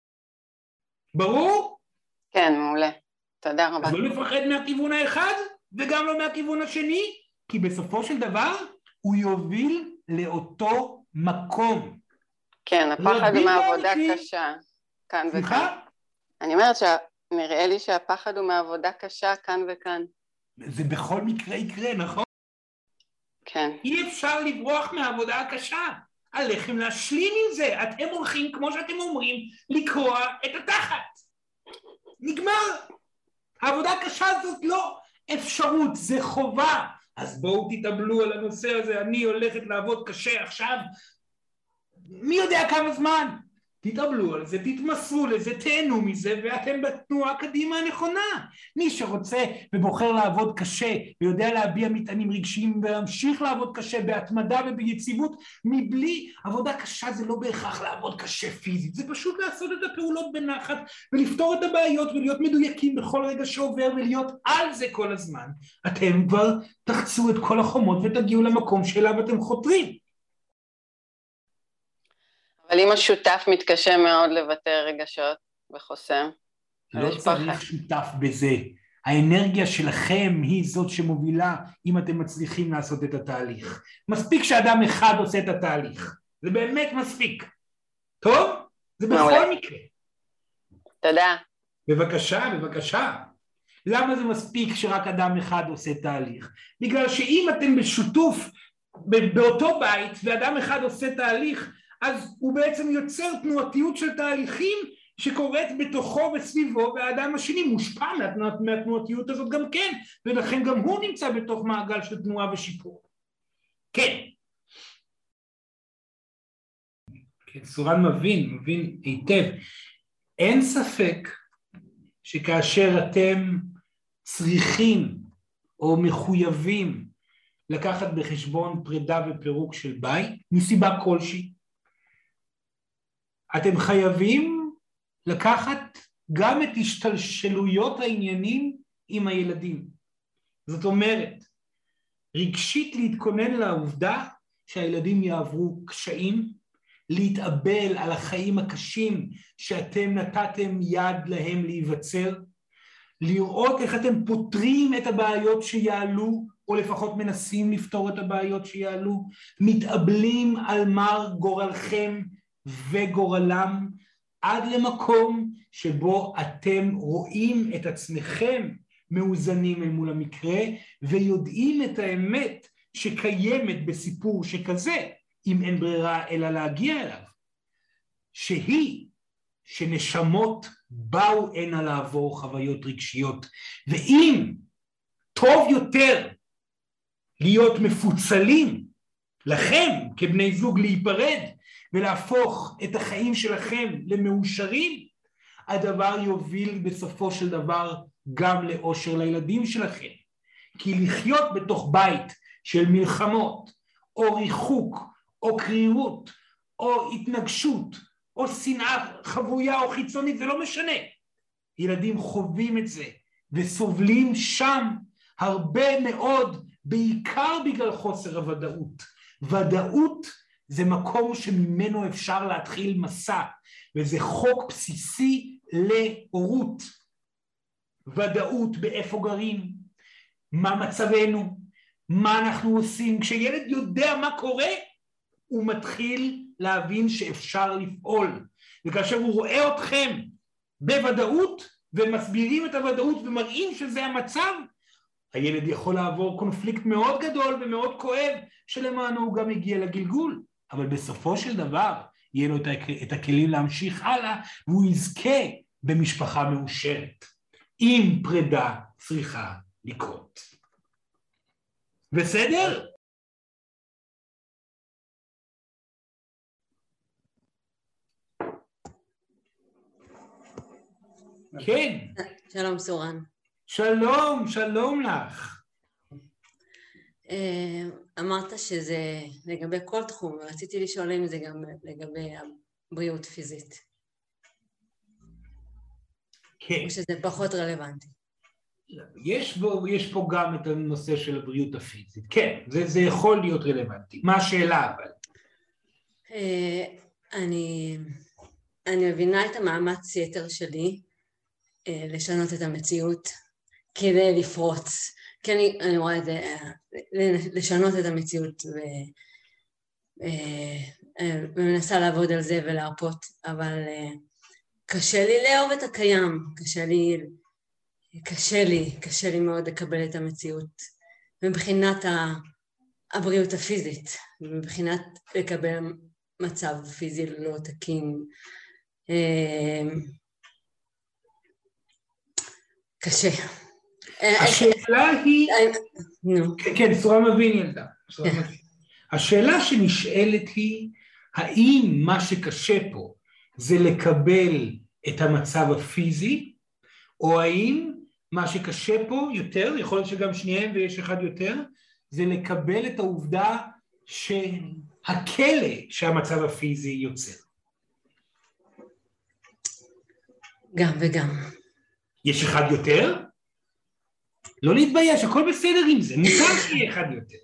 ברור? כן, מעולה. תודה רבה. אז לא לפחד מהכיוון האחד וגם לא מהכיוון השני, כי בסופו של דבר הוא יוביל לאותו מקום. כן, הפחד הוא מעבודה קשה. כאן וכאן. סליחה? אני אומרת שנראה לי שהפחד הוא מעבודה קשה כאן וכאן. זה בכל מקרה יקרה, נכון? כן. אי אפשר לברוח מהעבודה הקשה. עליכם להשלים עם זה. אתם הולכים, כמו שאתם אומרים, לקרוע את התחת. נגמר. העבודה הקשה הזאת לא אפשרות, זה חובה. אז בואו תתאבלו על הנושא הזה. אני הולכת לעבוד קשה עכשיו. מי יודע כמה זמן? תתאבלו על זה, תתמסרו לזה, תהנו מזה, ואתם בתנועה קדימה הנכונה. מי שרוצה ובוחר לעבוד קשה, ויודע להביע מטענים רגשיים, ולהמשיך לעבוד קשה בהתמדה וביציבות, מבלי עבודה קשה זה לא בהכרח לעבוד קשה פיזית, זה פשוט לעשות את הפעולות בנחת, ולפתור את הבעיות, ולהיות מדויקים בכל רגע שעובר, ולהיות על זה כל הזמן. אתם כבר תחצו את כל החומות, ותגיעו למקום שאליו אתם חותרים. אבל אם השותף מתקשה מאוד לוותר רגשות וחוסם, לא צריך שותף בזה. האנרגיה שלכם היא זאת שמובילה אם אתם מצליחים לעשות את התהליך. מספיק שאדם אחד עושה את התהליך. זה באמת מספיק. טוב? זה בכל מקרה. תודה. בבקשה, בבקשה. למה זה מספיק שרק אדם אחד עושה תהליך? בגלל שאם אתם בשיתוף באותו בית ואדם אחד עושה תהליך, אז הוא בעצם יוצר תנועתיות של תהליכים שקורית בתוכו וסביבו, והאדם השני מושפע מהתנועתיות הזאת גם כן, ולכן גם הוא נמצא בתוך מעגל של תנועה ושיפור. כן. כן, סורן מבין, מבין היטב. אין ספק שכאשר אתם צריכים או מחויבים לקחת בחשבון פרידה ופירוק של בית, מסיבה כלשהי, אתם חייבים לקחת גם את השתלשלויות העניינים עם הילדים. זאת אומרת, רגשית להתכונן לעובדה שהילדים יעברו קשיים, להתאבל על החיים הקשים שאתם נתתם יד להם להיווצר, לראות איך אתם פותרים את הבעיות שיעלו, או לפחות מנסים לפתור את הבעיות שיעלו, מתאבלים על מר גורלכם וגורלם, עד למקום שבו אתם רואים את עצמכם מאוזנים אל מול המקרה, ויודעים את האמת שקיימת בסיפור שכזה, אם אין ברירה אלא להגיע אליו, שהיא שנשמות באו הנה לעבור חוויות רגשיות, ואם טוב יותר להיות מפוצלים לכם כבני זוג להיפרד ולהפוך את החיים שלכם למאושרים, הדבר יוביל בסופו של דבר גם לאושר לילדים שלכם. כי לחיות בתוך בית של מלחמות או ריחוק או קרירות או התנגשות או שנאה חבויה או חיצונית, זה לא משנה. ילדים חווים את זה וסובלים שם הרבה מאוד, בעיקר בגלל חוסר הוודאות. ודאות זה מקום שממנו אפשר להתחיל מסע, וזה חוק בסיסי להורות. ודאות באיפה גרים, מה מצבנו, מה אנחנו עושים. כשילד יודע מה קורה, הוא מתחיל להבין שאפשר לפעול. וכאשר הוא רואה אתכם בוודאות, ומסבירים את הוודאות ומראים שזה המצב, הילד יכול לעבור קונפליקט מאוד גדול ומאוד כואב, שלמענו הוא גם הגיע לגלגול. אבל בסופו של דבר, יהיה לו את הכלים להמשיך הלאה, והוא יזכה במשפחה מאושרת. אם פרידה צריכה לקרות. בסדר? כן. שלום סורן. שלום, שלום לך. אמרת שזה לגבי כל תחום, ורציתי לשאול אם זה גם לגבי הבריאות פיזית. כן. או שזה פחות רלוונטי. יש בו, יש פה גם את הנושא של הבריאות הפיזית. כן, זה, זה יכול להיות רלוונטי. מה השאלה אבל? אני, אני מבינה את המאמץ יתר שלי לשנות את המציאות כדי לפרוץ. כי אני, אני רואה את זה, לשנות את המציאות ו, ומנסה לעבוד על זה ולהרפות, אבל קשה לי לאהוב את הקיים, קשה לי, קשה לי, קשה לי מאוד לקבל את המציאות, מבחינת הבריאות הפיזית, מבחינת לקבל מצב פיזי לא תקין, קשה. השאלה היא, כן, סורה מבין ילדה, השאלה שנשאלת היא, האם מה שקשה פה זה לקבל את המצב הפיזי, או האם מה שקשה פה יותר, יכול להיות שגם שניהם ויש אחד יותר, זה לקבל את העובדה שהכלא שהמצב הפיזי יוצר. גם וגם. יש אחד יותר? לא להתבייש, הכל בסדר עם זה, מותר שיהיה אחד יותר.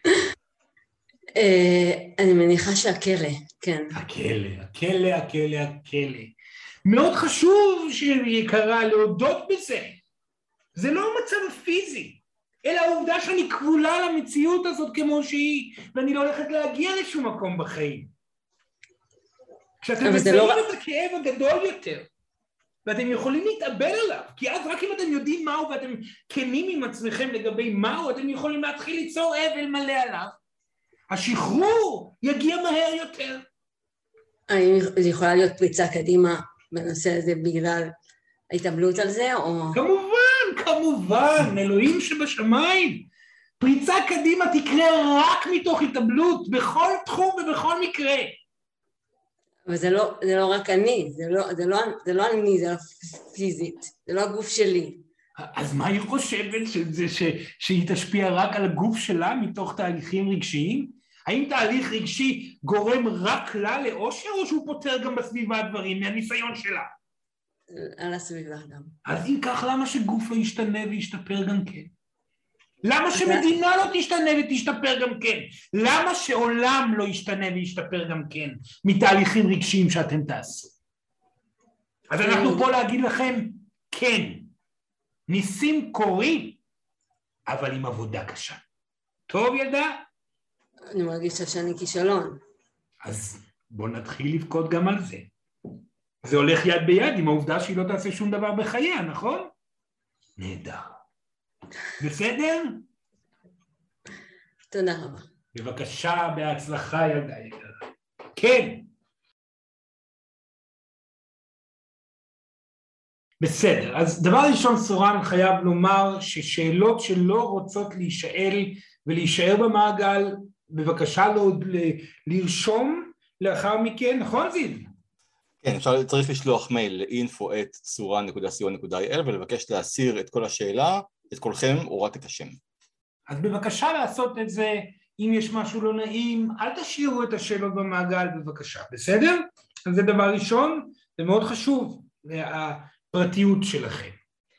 אני מניחה שהכלא, כן. הכלא, הכלא, הכלא, הכלא. מאוד חשוב שיקרה להודות בזה. זה לא המצב הפיזי, אלא העובדה שאני כבולה למציאות הזאת כמו שהיא, ואני לא הולכת להגיע לשום מקום בחיים. כשאתם מזהים לא... את הכאב הגדול יותר, ואתם יכולים להתאבל עליו, כי אז רק אם אתם יודעים מהו ואתם כנים עם עצמכם לגבי מהו, אתם יכולים להתחיל ליצור אבל מלא עליו. השחרור יגיע מהר יותר. האם זה יכולה להיות פריצה קדימה בנושא הזה בגלל ההתאבלות על זה, או... כמובן, כמובן, אלוהים שבשמיים. פריצה קדימה תקרה רק מתוך התאבלות, בכל תחום ובכל מקרה. אבל זה לא, זה לא רק אני, זה לא, זה לא, זה לא אני, זה לא פיזית, זה לא הגוף שלי. אז מה היא חושבת שזה, ש, שהיא תשפיע רק על הגוף שלה מתוך תהליכים רגשיים? האם תהליך רגשי גורם רק לה לאושר, או שהוא פותר גם בסביבה הדברים, מהניסיון שלה? על הסביבה גם. אז אם כך, למה שגוף לא ישתנה וישתפר גם כן? למה שמדינה לא תשתנה ותשתפר גם כן? למה שעולם לא ישתנה וישתפר גם כן מתהליכים רגשיים שאתם תעשו? אז אנחנו פה להגיד לכם, כן, ניסים קורים, אבל עם עבודה קשה. טוב, ילדה? אני מרגישה שאני כישלון. אז בוא נתחיל לבכות גם על זה. זה הולך יד ביד עם העובדה שהיא לא תעשה שום דבר בחייה, נכון? נהדר. בסדר? תודה רבה. בבקשה, בהצלחה, ילדה יקרה. כן. בסדר, אז דבר ראשון סורן חייב לומר ששאלות שלא רוצות להישאל ולהישאר במעגל, בבקשה לא לרשום לאחר מכן, נכון זיו? כן, אפשר, צריך לשלוח מייל ל-אינפו את סורן נקודה סי או נקודה איי אל ולבקש להסיר את כל השאלה, את כולכם או רק את השם. אז בבקשה לעשות את זה, אם יש משהו לא נעים, אל תשאירו את השאלות במעגל בבקשה, בסדר? אז זה דבר ראשון, זה מאוד חשוב, הפרטיות שלכם.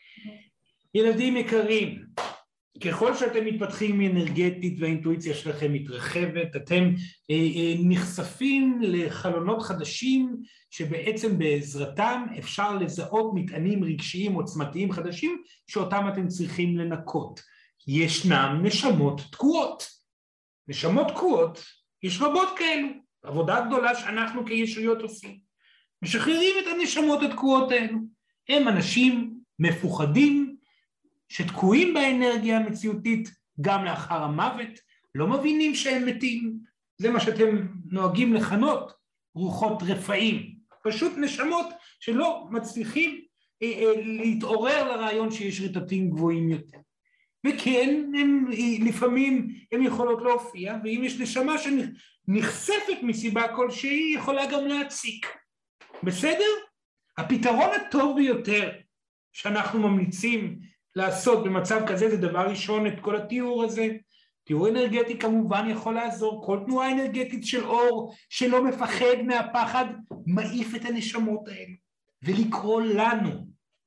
ילדים יקרים, ככל שאתם מתפתחים אנרגטית והאינטואיציה שלכם מתרחבת, אתם אה, אה, נחשפים לחלונות חדשים שבעצם בעזרתם אפשר לזהות מטענים רגשיים עוצמתיים חדשים שאותם אתם צריכים לנקות. ישנם נשמות תקועות. נשמות תקועות, יש רבות כאלו. עבודה גדולה שאנחנו כישויות עושים. משחררים את הנשמות התקועות האלו. הם אנשים מפוחדים, שתקועים באנרגיה המציאותית גם לאחר המוות, לא מבינים שהם מתים. זה מה שאתם נוהגים לכנות רוחות רפאים. פשוט נשמות שלא מצליחים אה, אה, להתעורר לרעיון שיש רטטים גבוהים יותר. וכן, הם, לפעמים הם יכולות להופיע, ואם יש נשמה שנחשפת מסיבה כלשהי, היא יכולה גם להציק. בסדר? הפתרון הטוב ביותר שאנחנו ממליצים לעשות במצב כזה, זה דבר ראשון את כל התיאור הזה. תיאור אנרגטי כמובן יכול לעזור, כל תנועה אנרגטית של אור שלא מפחד מהפחד, מעיף את הנשמות האלה. ולקרוא לנו.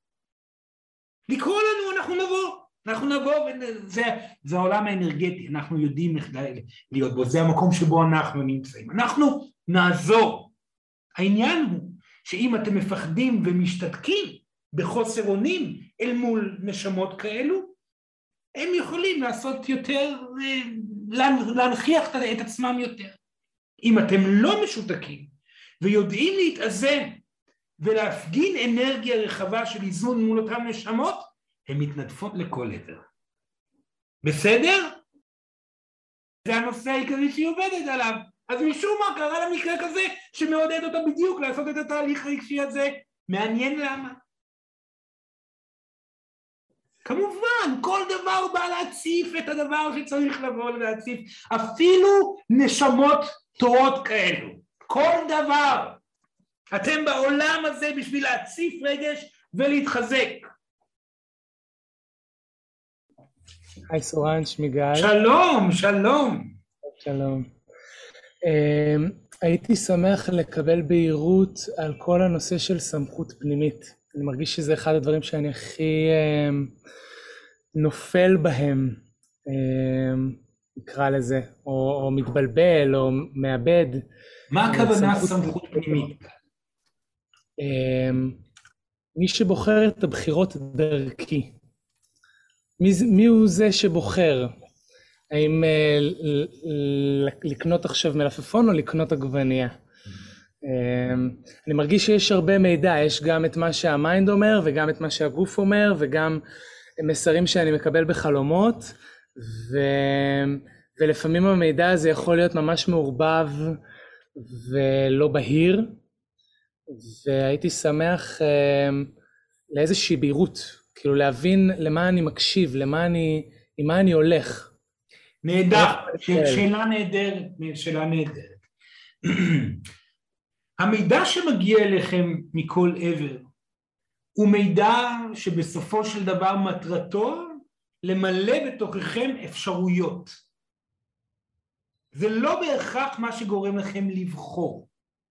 לקרוא לנו, אנחנו נבוא. אנחנו נבוא, וזה, זה העולם האנרגטי, אנחנו יודעים איך להיות בו, זה המקום שבו אנחנו נמצאים. אנחנו נעזור. העניין הוא שאם אתם מפחדים ומשתתקים בחוסר אונים אל מול נשמות כאלו, הם יכולים לעשות יותר, להנכיח את עצמם יותר. אם אתם לא משותקים ויודעים להתאזן ולהפגין אנרגיה רחבה של איזון מול אותם נשמות, הן מתנדפות לכל עבר. בסדר? זה הנושא העיקרי שהיא עובדת עליו. אז משום מה קרה למקרה כזה שמעודד אותה בדיוק לעשות את התהליך הרגשי הזה. מעניין למה. כמובן, כל דבר בא להציף את הדבר שצריך לבוא להציף. אפילו נשמות תורות כאלו. כל דבר. אתם בעולם הזה בשביל להציף רגש ולהתחזק. היי סורן, שמי גל. שלום, שלום. שלום. Uh, הייתי שמח לקבל בהירות על כל הנושא של סמכות פנימית. אני מרגיש שזה אחד הדברים שאני הכי uh, נופל בהם, uh, נקרא לזה, או, או מתבלבל, או מאבד. מה הכוונה סמכות פנימית? Uh, מי שבוחר את הבחירות דרכי. מי, מי הוא זה שבוחר? האם אה, לקנות עכשיו מלפפון או לקנות עגבנייה? אה, אני מרגיש שיש הרבה מידע, יש גם את מה שהמיינד אומר וגם את מה שהגוף אומר וגם מסרים שאני מקבל בחלומות, ו, ולפעמים המידע הזה יכול להיות ממש מעורבב ולא בהיר, והייתי שמח אה, לאיזושהי בהירות. כאילו להבין למה אני מקשיב, למה אני, עם מה אני הולך. נהדר, שאלה נהדרת, שאלה נהדרת. המידע שמגיע אליכם מכל עבר, הוא מידע שבסופו של דבר מטרתו למלא בתוככם אפשרויות. זה לא בהכרח מה שגורם לכם לבחור.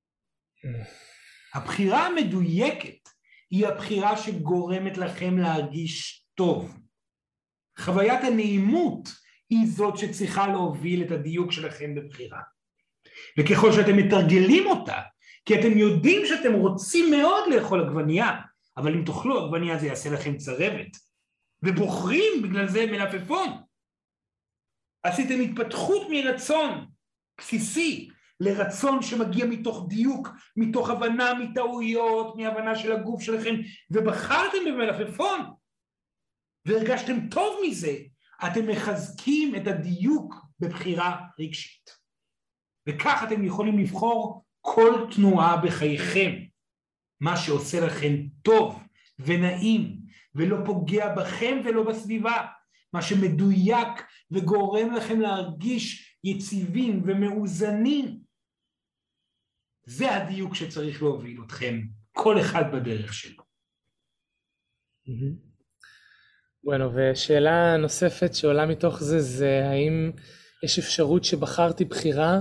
הבחירה המדויקת היא הבחירה שגורמת לכם להרגיש טוב. חוויית הנעימות היא זאת שצריכה להוביל את הדיוק שלכם בבחירה. וככל שאתם מתרגלים אותה, כי אתם יודעים שאתם רוצים מאוד לאכול עגבנייה, אבל אם תאכלו עגבנייה זה יעשה לכם צרבת, ובוחרים בגלל זה מלפפון. עשיתם התפתחות מרצון בסיסי לרצון שמגיע מתוך דיוק, מתוך הבנה מטעויות, מהבנה של הגוף שלכם, ובחרתם במלפפון, והרגשתם טוב מזה, אתם מחזקים את הדיוק בבחירה רגשית. וכך אתם יכולים לבחור כל תנועה בחייכם, מה שעושה לכם טוב ונעים, ולא פוגע בכם ולא בסביבה, מה שמדויק וגורם לכם להרגיש יציבים ומאוזנים. זה הדיוק שצריך להוביל אתכם, כל אחד בדרך שלו. bueno, ושאלה נוספת שעולה מתוך זה, זה האם יש אפשרות שבחרתי בחירה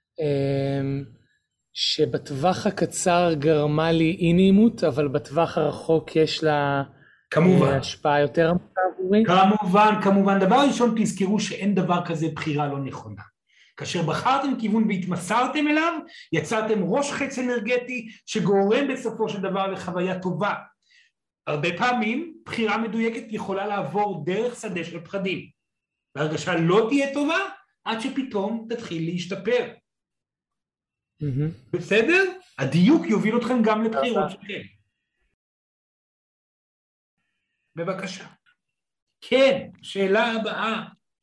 שבטווח הקצר גרמה לי אי נעימות, אבל בטווח הרחוק יש לה כמובן. השפעה יותר עמוקה עבורי? כמובן, כמובן. דבר ראשון, תזכרו שאין דבר כזה בחירה לא נכונה. כאשר בחרתם כיוון והתמסרתם אליו, יצרתם ראש חץ אנרגטי שגורם בסופו של דבר לחוויה טובה. הרבה פעמים בחירה מדויקת יכולה לעבור דרך שדה של פחדים. והרגשה לא תהיה טובה עד שפתאום תתחיל להשתפר. Mm-hmm. בסדר? הדיוק יוביל אתכם גם לבחירות שלכם. בבקשה. כן, שאלה הבאה.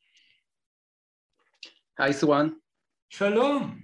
היי סורן. שלום.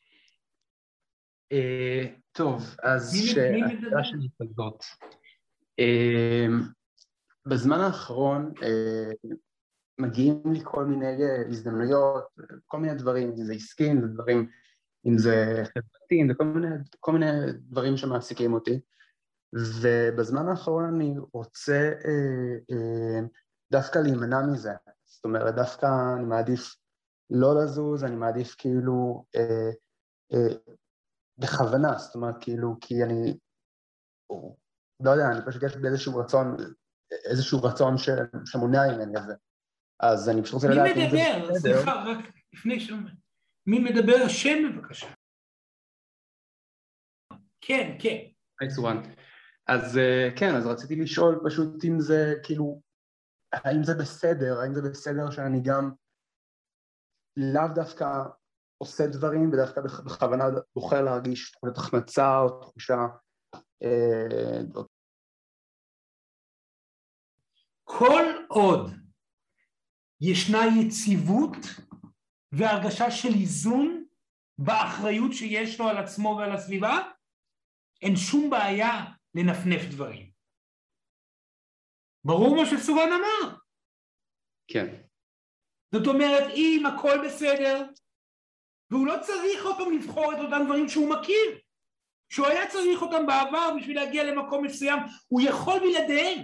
Uh, טוב, אז שאלה שלי כזאת. Uh, בזמן האחרון uh, מגיעים לי כל מיני הזדמנויות, כל מיני דברים, אם זה עסקים, דברים, אם זה חברתיים, וכל מיני, כל מיני דברים שמעסיקים אותי. ובזמן האחרון אני רוצה uh, uh, דווקא להימנע מזה. זאת אומרת, דווקא אני מעדיף לא לזוז, אני מעדיף כאילו אה, אה, בכוונה, זאת אומרת כאילו, כי אני, לא יודע, אני פשוט יש באיזשהו רצון, איזשהו רצון ש, שמונע ממני לזה. אז אני פשוט רוצה לדעת אם זה בסדר. מי מדבר? סליחה, רק לפני שאומר. מי מדבר? השם בבקשה. כן, כן. היי סורן. אז כן, אז רציתי לשאול פשוט אם זה כאילו, האם זה בסדר, האם זה בסדר שאני גם לאו דווקא עושה דברים, ודווקא בכוונה בוחר להרגיש תחושת החמצה או תחושה... כל עוד ישנה יציבות והרגשה של איזון באחריות שיש לו על עצמו ועל הסביבה, אין שום בעיה לנפנף דברים. ברור מה שסורן אמר? כן. זאת אומרת, אם הכל בסדר, והוא לא צריך עוד פעם לבחור את אותם דברים שהוא מכיר, שהוא היה צריך אותם בעבר בשביל להגיע למקום מסוים, הוא יכול בלעדיהם.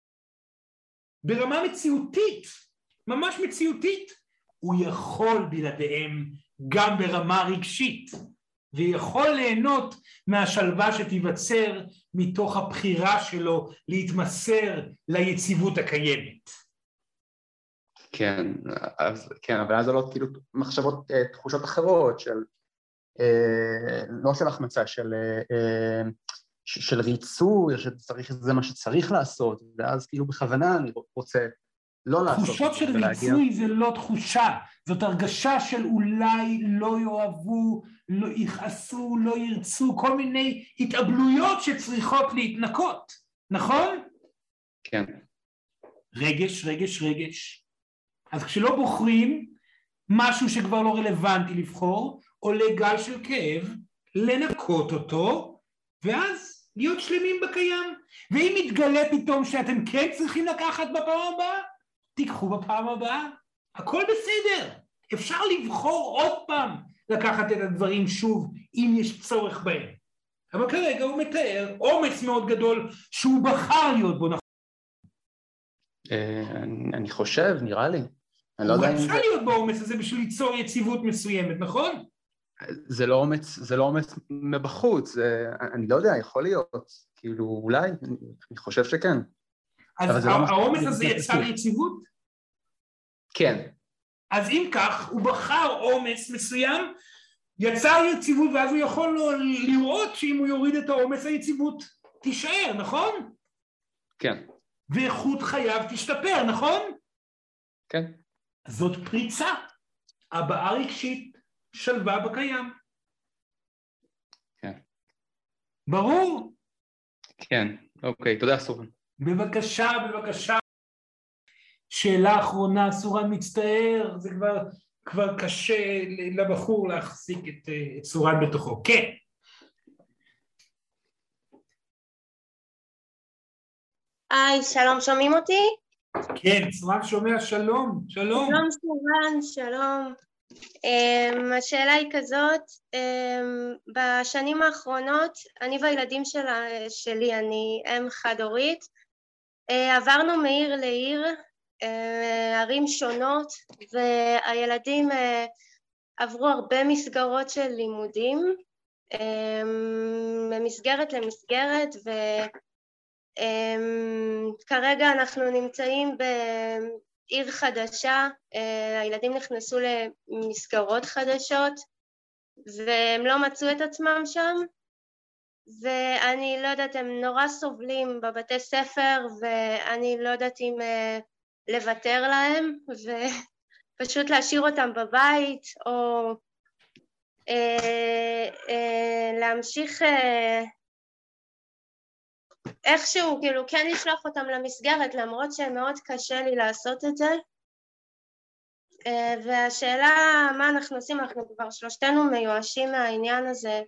ברמה מציאותית, ממש מציאותית, הוא יכול בלעדיהם גם ברמה רגשית, ויכול ליהנות מהשלווה שתיווצר מתוך הבחירה שלו להתמסר ליציבות הקיימת. כן, אז, כן, אבל אז עולות כאילו מחשבות, תחושות אחרות של, לא של החמצה, של, של ריצוי, שצריך, זה מה שצריך לעשות, ואז כאילו בכוונה אני רוצה לא לעשות. תחושות של ריצוי זה לא תחושה, זאת הרגשה של אולי לא יאהבו, לא יכעסו, לא ירצו, כל מיני התאבלויות שצריכות להתנקות, נכון? כן. רגש, רגש, רגש. אז כשלא בוחרים משהו שכבר לא רלוונטי לבחור, עולה גל של כאב, לנקות אותו, ואז להיות שלמים בקיים. ואם מתגלה פתאום שאתם כן צריכים לקחת בפעם הבאה, תיקחו בפעם הבאה. הכל בסדר. אפשר לבחור עוד פעם לקחת את הדברים שוב, אם יש צורך בהם. אבל כרגע הוא מתאר אומץ מאוד גדול שהוא בחר להיות בו, נכון? אני חושב, נראה לי. הוא רצה להיות באומץ הזה בשביל ליצור יציבות מסוימת, נכון? זה לא אומץ, זה לא אומץ מבחוץ, אני לא יודע, יכול להיות, כאילו אולי, אני חושב שכן. אז האומץ הזה יצר יציבות? כן. אז אם כך, הוא בחר אומץ מסוים, יצר יציבות, ואז הוא יכול לראות שאם הוא יוריד את האומץ, היציבות תישאר, נכון? כן. ואיכות חייו תשתפר, נכון? כן. זאת פריצה, הבעה רגשית, שלווה בקיים. כן. ברור? כן, אוקיי, תודה סורן. בבקשה, בבקשה. שאלה אחרונה, סורן מצטער, זה כבר, כבר קשה לבחור להחזיק את, את סורן בתוכו. כן. היי, שלום, שומעים אותי? כן, סורן שומע, שלום, שלום. שלום סורן, שלום. Um, השאלה היא כזאת, um, בשנים האחרונות, אני והילדים שלה, שלי, אני אם חד-הורית, uh, עברנו מעיר לעיר, uh, ערים שונות, והילדים uh, עברו הרבה מסגרות של לימודים, um, ממסגרת למסגרת, ו... Um, כרגע אנחנו נמצאים בעיר חדשה, uh, הילדים נכנסו למסגרות חדשות והם לא מצאו את עצמם שם, ואני לא יודעת, הם נורא סובלים בבתי ספר ואני לא יודעת אם uh, לוותר להם ופשוט להשאיר אותם בבית או uh, uh, להמשיך uh, איכשהו, כאילו, כן לשלוח אותם למסגרת, למרות שמאוד קשה לי לעשות את זה. והשאלה, מה אנחנו עושים? אנחנו כבר שלושתנו מיואשים מהעניין הזה.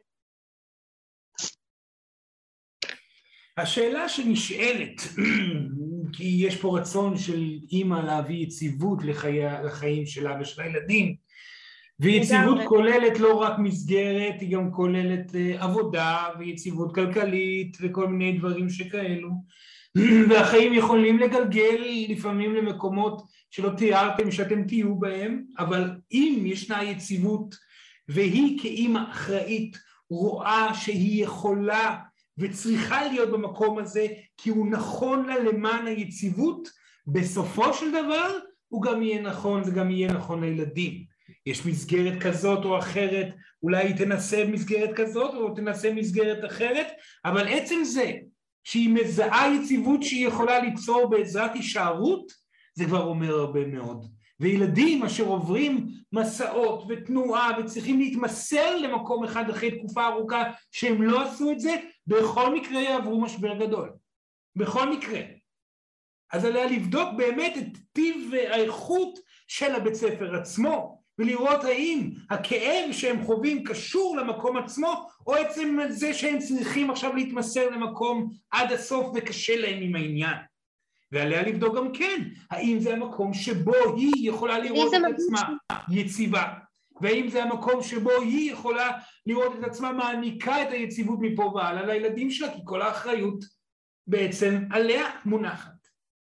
השאלה שנשאלת, כי יש פה רצון של אמא להביא יציבות לחיי, לחיים שלה ושל הילדים, ויציבות כוללת לא רק מסגרת, היא גם כוללת עבודה ויציבות כלכלית וכל מיני דברים שכאלו, והחיים יכולים לגלגל לפעמים למקומות שלא תיארתם שאתם תהיו בהם, אבל אם ישנה יציבות והיא כאמא אחראית רואה שהיא יכולה וצריכה להיות במקום הזה כי הוא נכון לה למען היציבות, בסופו של דבר הוא גם יהיה נכון, זה גם יהיה נכון לילדים. יש מסגרת כזאת או אחרת, אולי היא תנסה מסגרת כזאת או תנסה מסגרת אחרת, אבל עצם זה שהיא מזהה יציבות שהיא יכולה ליצור בעזרת הישארות, זה כבר אומר הרבה מאוד. וילדים אשר עוברים מסעות ותנועה וצריכים להתמסר למקום אחד אחרי תקופה ארוכה שהם לא עשו את זה, בכל מקרה יעברו משבר גדול. בכל מקרה. אז עליה לבדוק באמת את טיב האיכות של הבית ספר עצמו, ולראות האם הכאב שהם חווים קשור למקום עצמו, או עצם זה שהם צריכים עכשיו להתמסר למקום עד הסוף וקשה להם עם העניין. ועליה לבדוק גם כן, האם זה המקום שבו היא יכולה לראות את עצמה יציבה, והאם זה המקום שבו היא יכולה לראות את עצמה מעניקה את היציבות מפה והלאה לילדים שלה, כי כל האחריות בעצם עליה מונחת.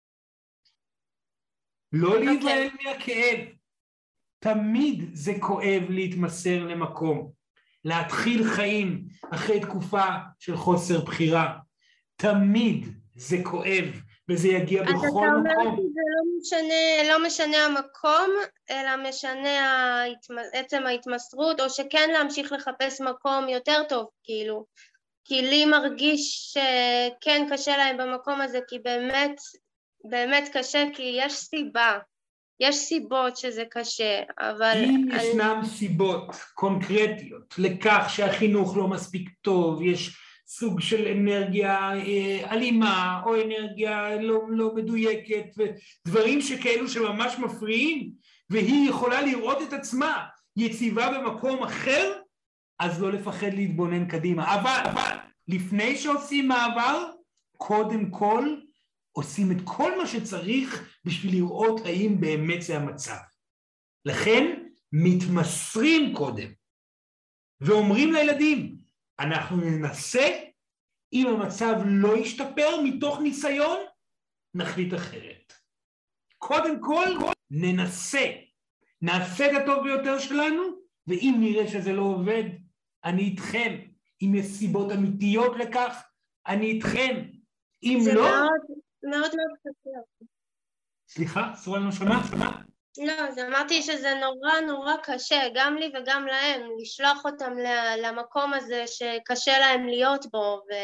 לא להיבהל מהכאב. תמיד זה כואב להתמסר למקום, להתחיל חיים אחרי תקופה של חוסר בחירה. תמיד זה כואב, וזה יגיע בכל מקום. אז אתה אומר שזה לא משנה, לא משנה המקום, אלא משנה עצם ההתמסרות, או שכן להמשיך לחפש מקום יותר טוב, כאילו. כי לי מרגיש שכן קשה להם במקום הזה, כי באמת, באמת קשה, כי יש סיבה. יש סיבות שזה קשה, אבל... אם ישנם סיבות קונקרטיות לכך שהחינוך לא מספיק טוב, יש סוג של אנרגיה אלימה או אנרגיה לא, לא מדויקת, ודברים שכאלו שממש מפריעים, והיא יכולה לראות את עצמה יציבה במקום אחר, אז לא לפחד להתבונן קדימה. אבל, אבל לפני שעושים מעבר, קודם כל, עושים את כל מה שצריך בשביל לראות האם באמת זה המצב. לכן מתמסרים קודם, ואומרים לילדים, אנחנו ננסה, אם המצב לא ישתפר מתוך ניסיון, נחליט אחרת. קודם כל, ננסה. נעשה את הטוב ביותר שלנו, ואם נראה שזה לא עובד, אני איתכם. אם יש סיבות אמיתיות לכך, אני איתכם. אם זה לא... זה מאוד מאוד מאוד קשה. סליחה, סורן לא שמע? לא, אז אמרתי שזה נורא נורא קשה, גם לי וגם להם, לשלוח אותם למקום הזה שקשה להם להיות בו, ו...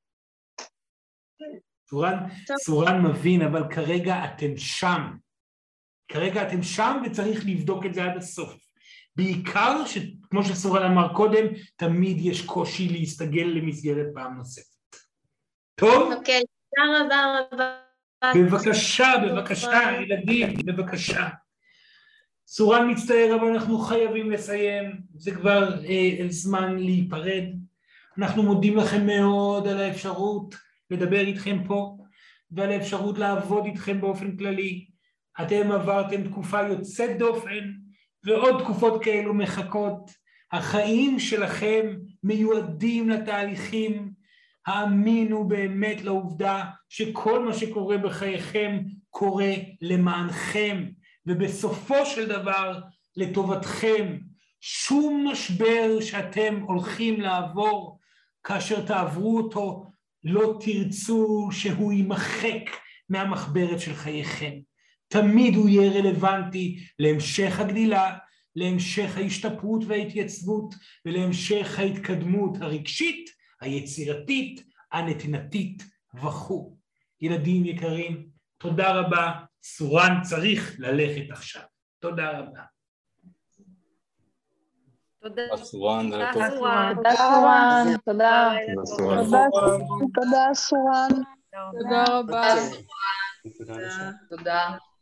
סורן, סורן מבין, אבל כרגע אתם שם. כרגע אתם שם וצריך לבדוק את זה עד הסוף. בעיקר, כמו שסורן אמר קודם, תמיד יש קושי להסתגל למסגרת פעם נוספת. טוב? אוקיי, תודה רבה רבה. בבקשה, בבקשה, ילדים, בבקשה. סורן מצטער, אבל אנחנו חייבים לסיים. זה כבר אה, זמן להיפרד. אנחנו מודים לכם מאוד על האפשרות לדבר איתכם פה, ועל האפשרות לעבוד איתכם באופן כללי. אתם עברתם תקופה יוצאת דופן, ועוד תקופות כאלו מחכות. החיים שלכם מיועדים לתהליכים. האמינו באמת לעובדה שכל מה שקורה בחייכם קורה למענכם, ובסופו של דבר לטובתכם. שום משבר שאתם הולכים לעבור, כאשר תעברו אותו, לא תרצו שהוא יימחק מהמחברת של חייכם. תמיד הוא יהיה רלוונטי להמשך הגדילה, להמשך ההשתפרות וההתייצבות, ולהמשך ההתקדמות הרגשית, היצירתית, הנתינתית וכו'. ילדים יקרים, תודה רבה. סורן צריך ללכת עכשיו. תודה רבה. תודה סורן. תודה סורן. תודה. תודה סורן. תודה רבה. תודה.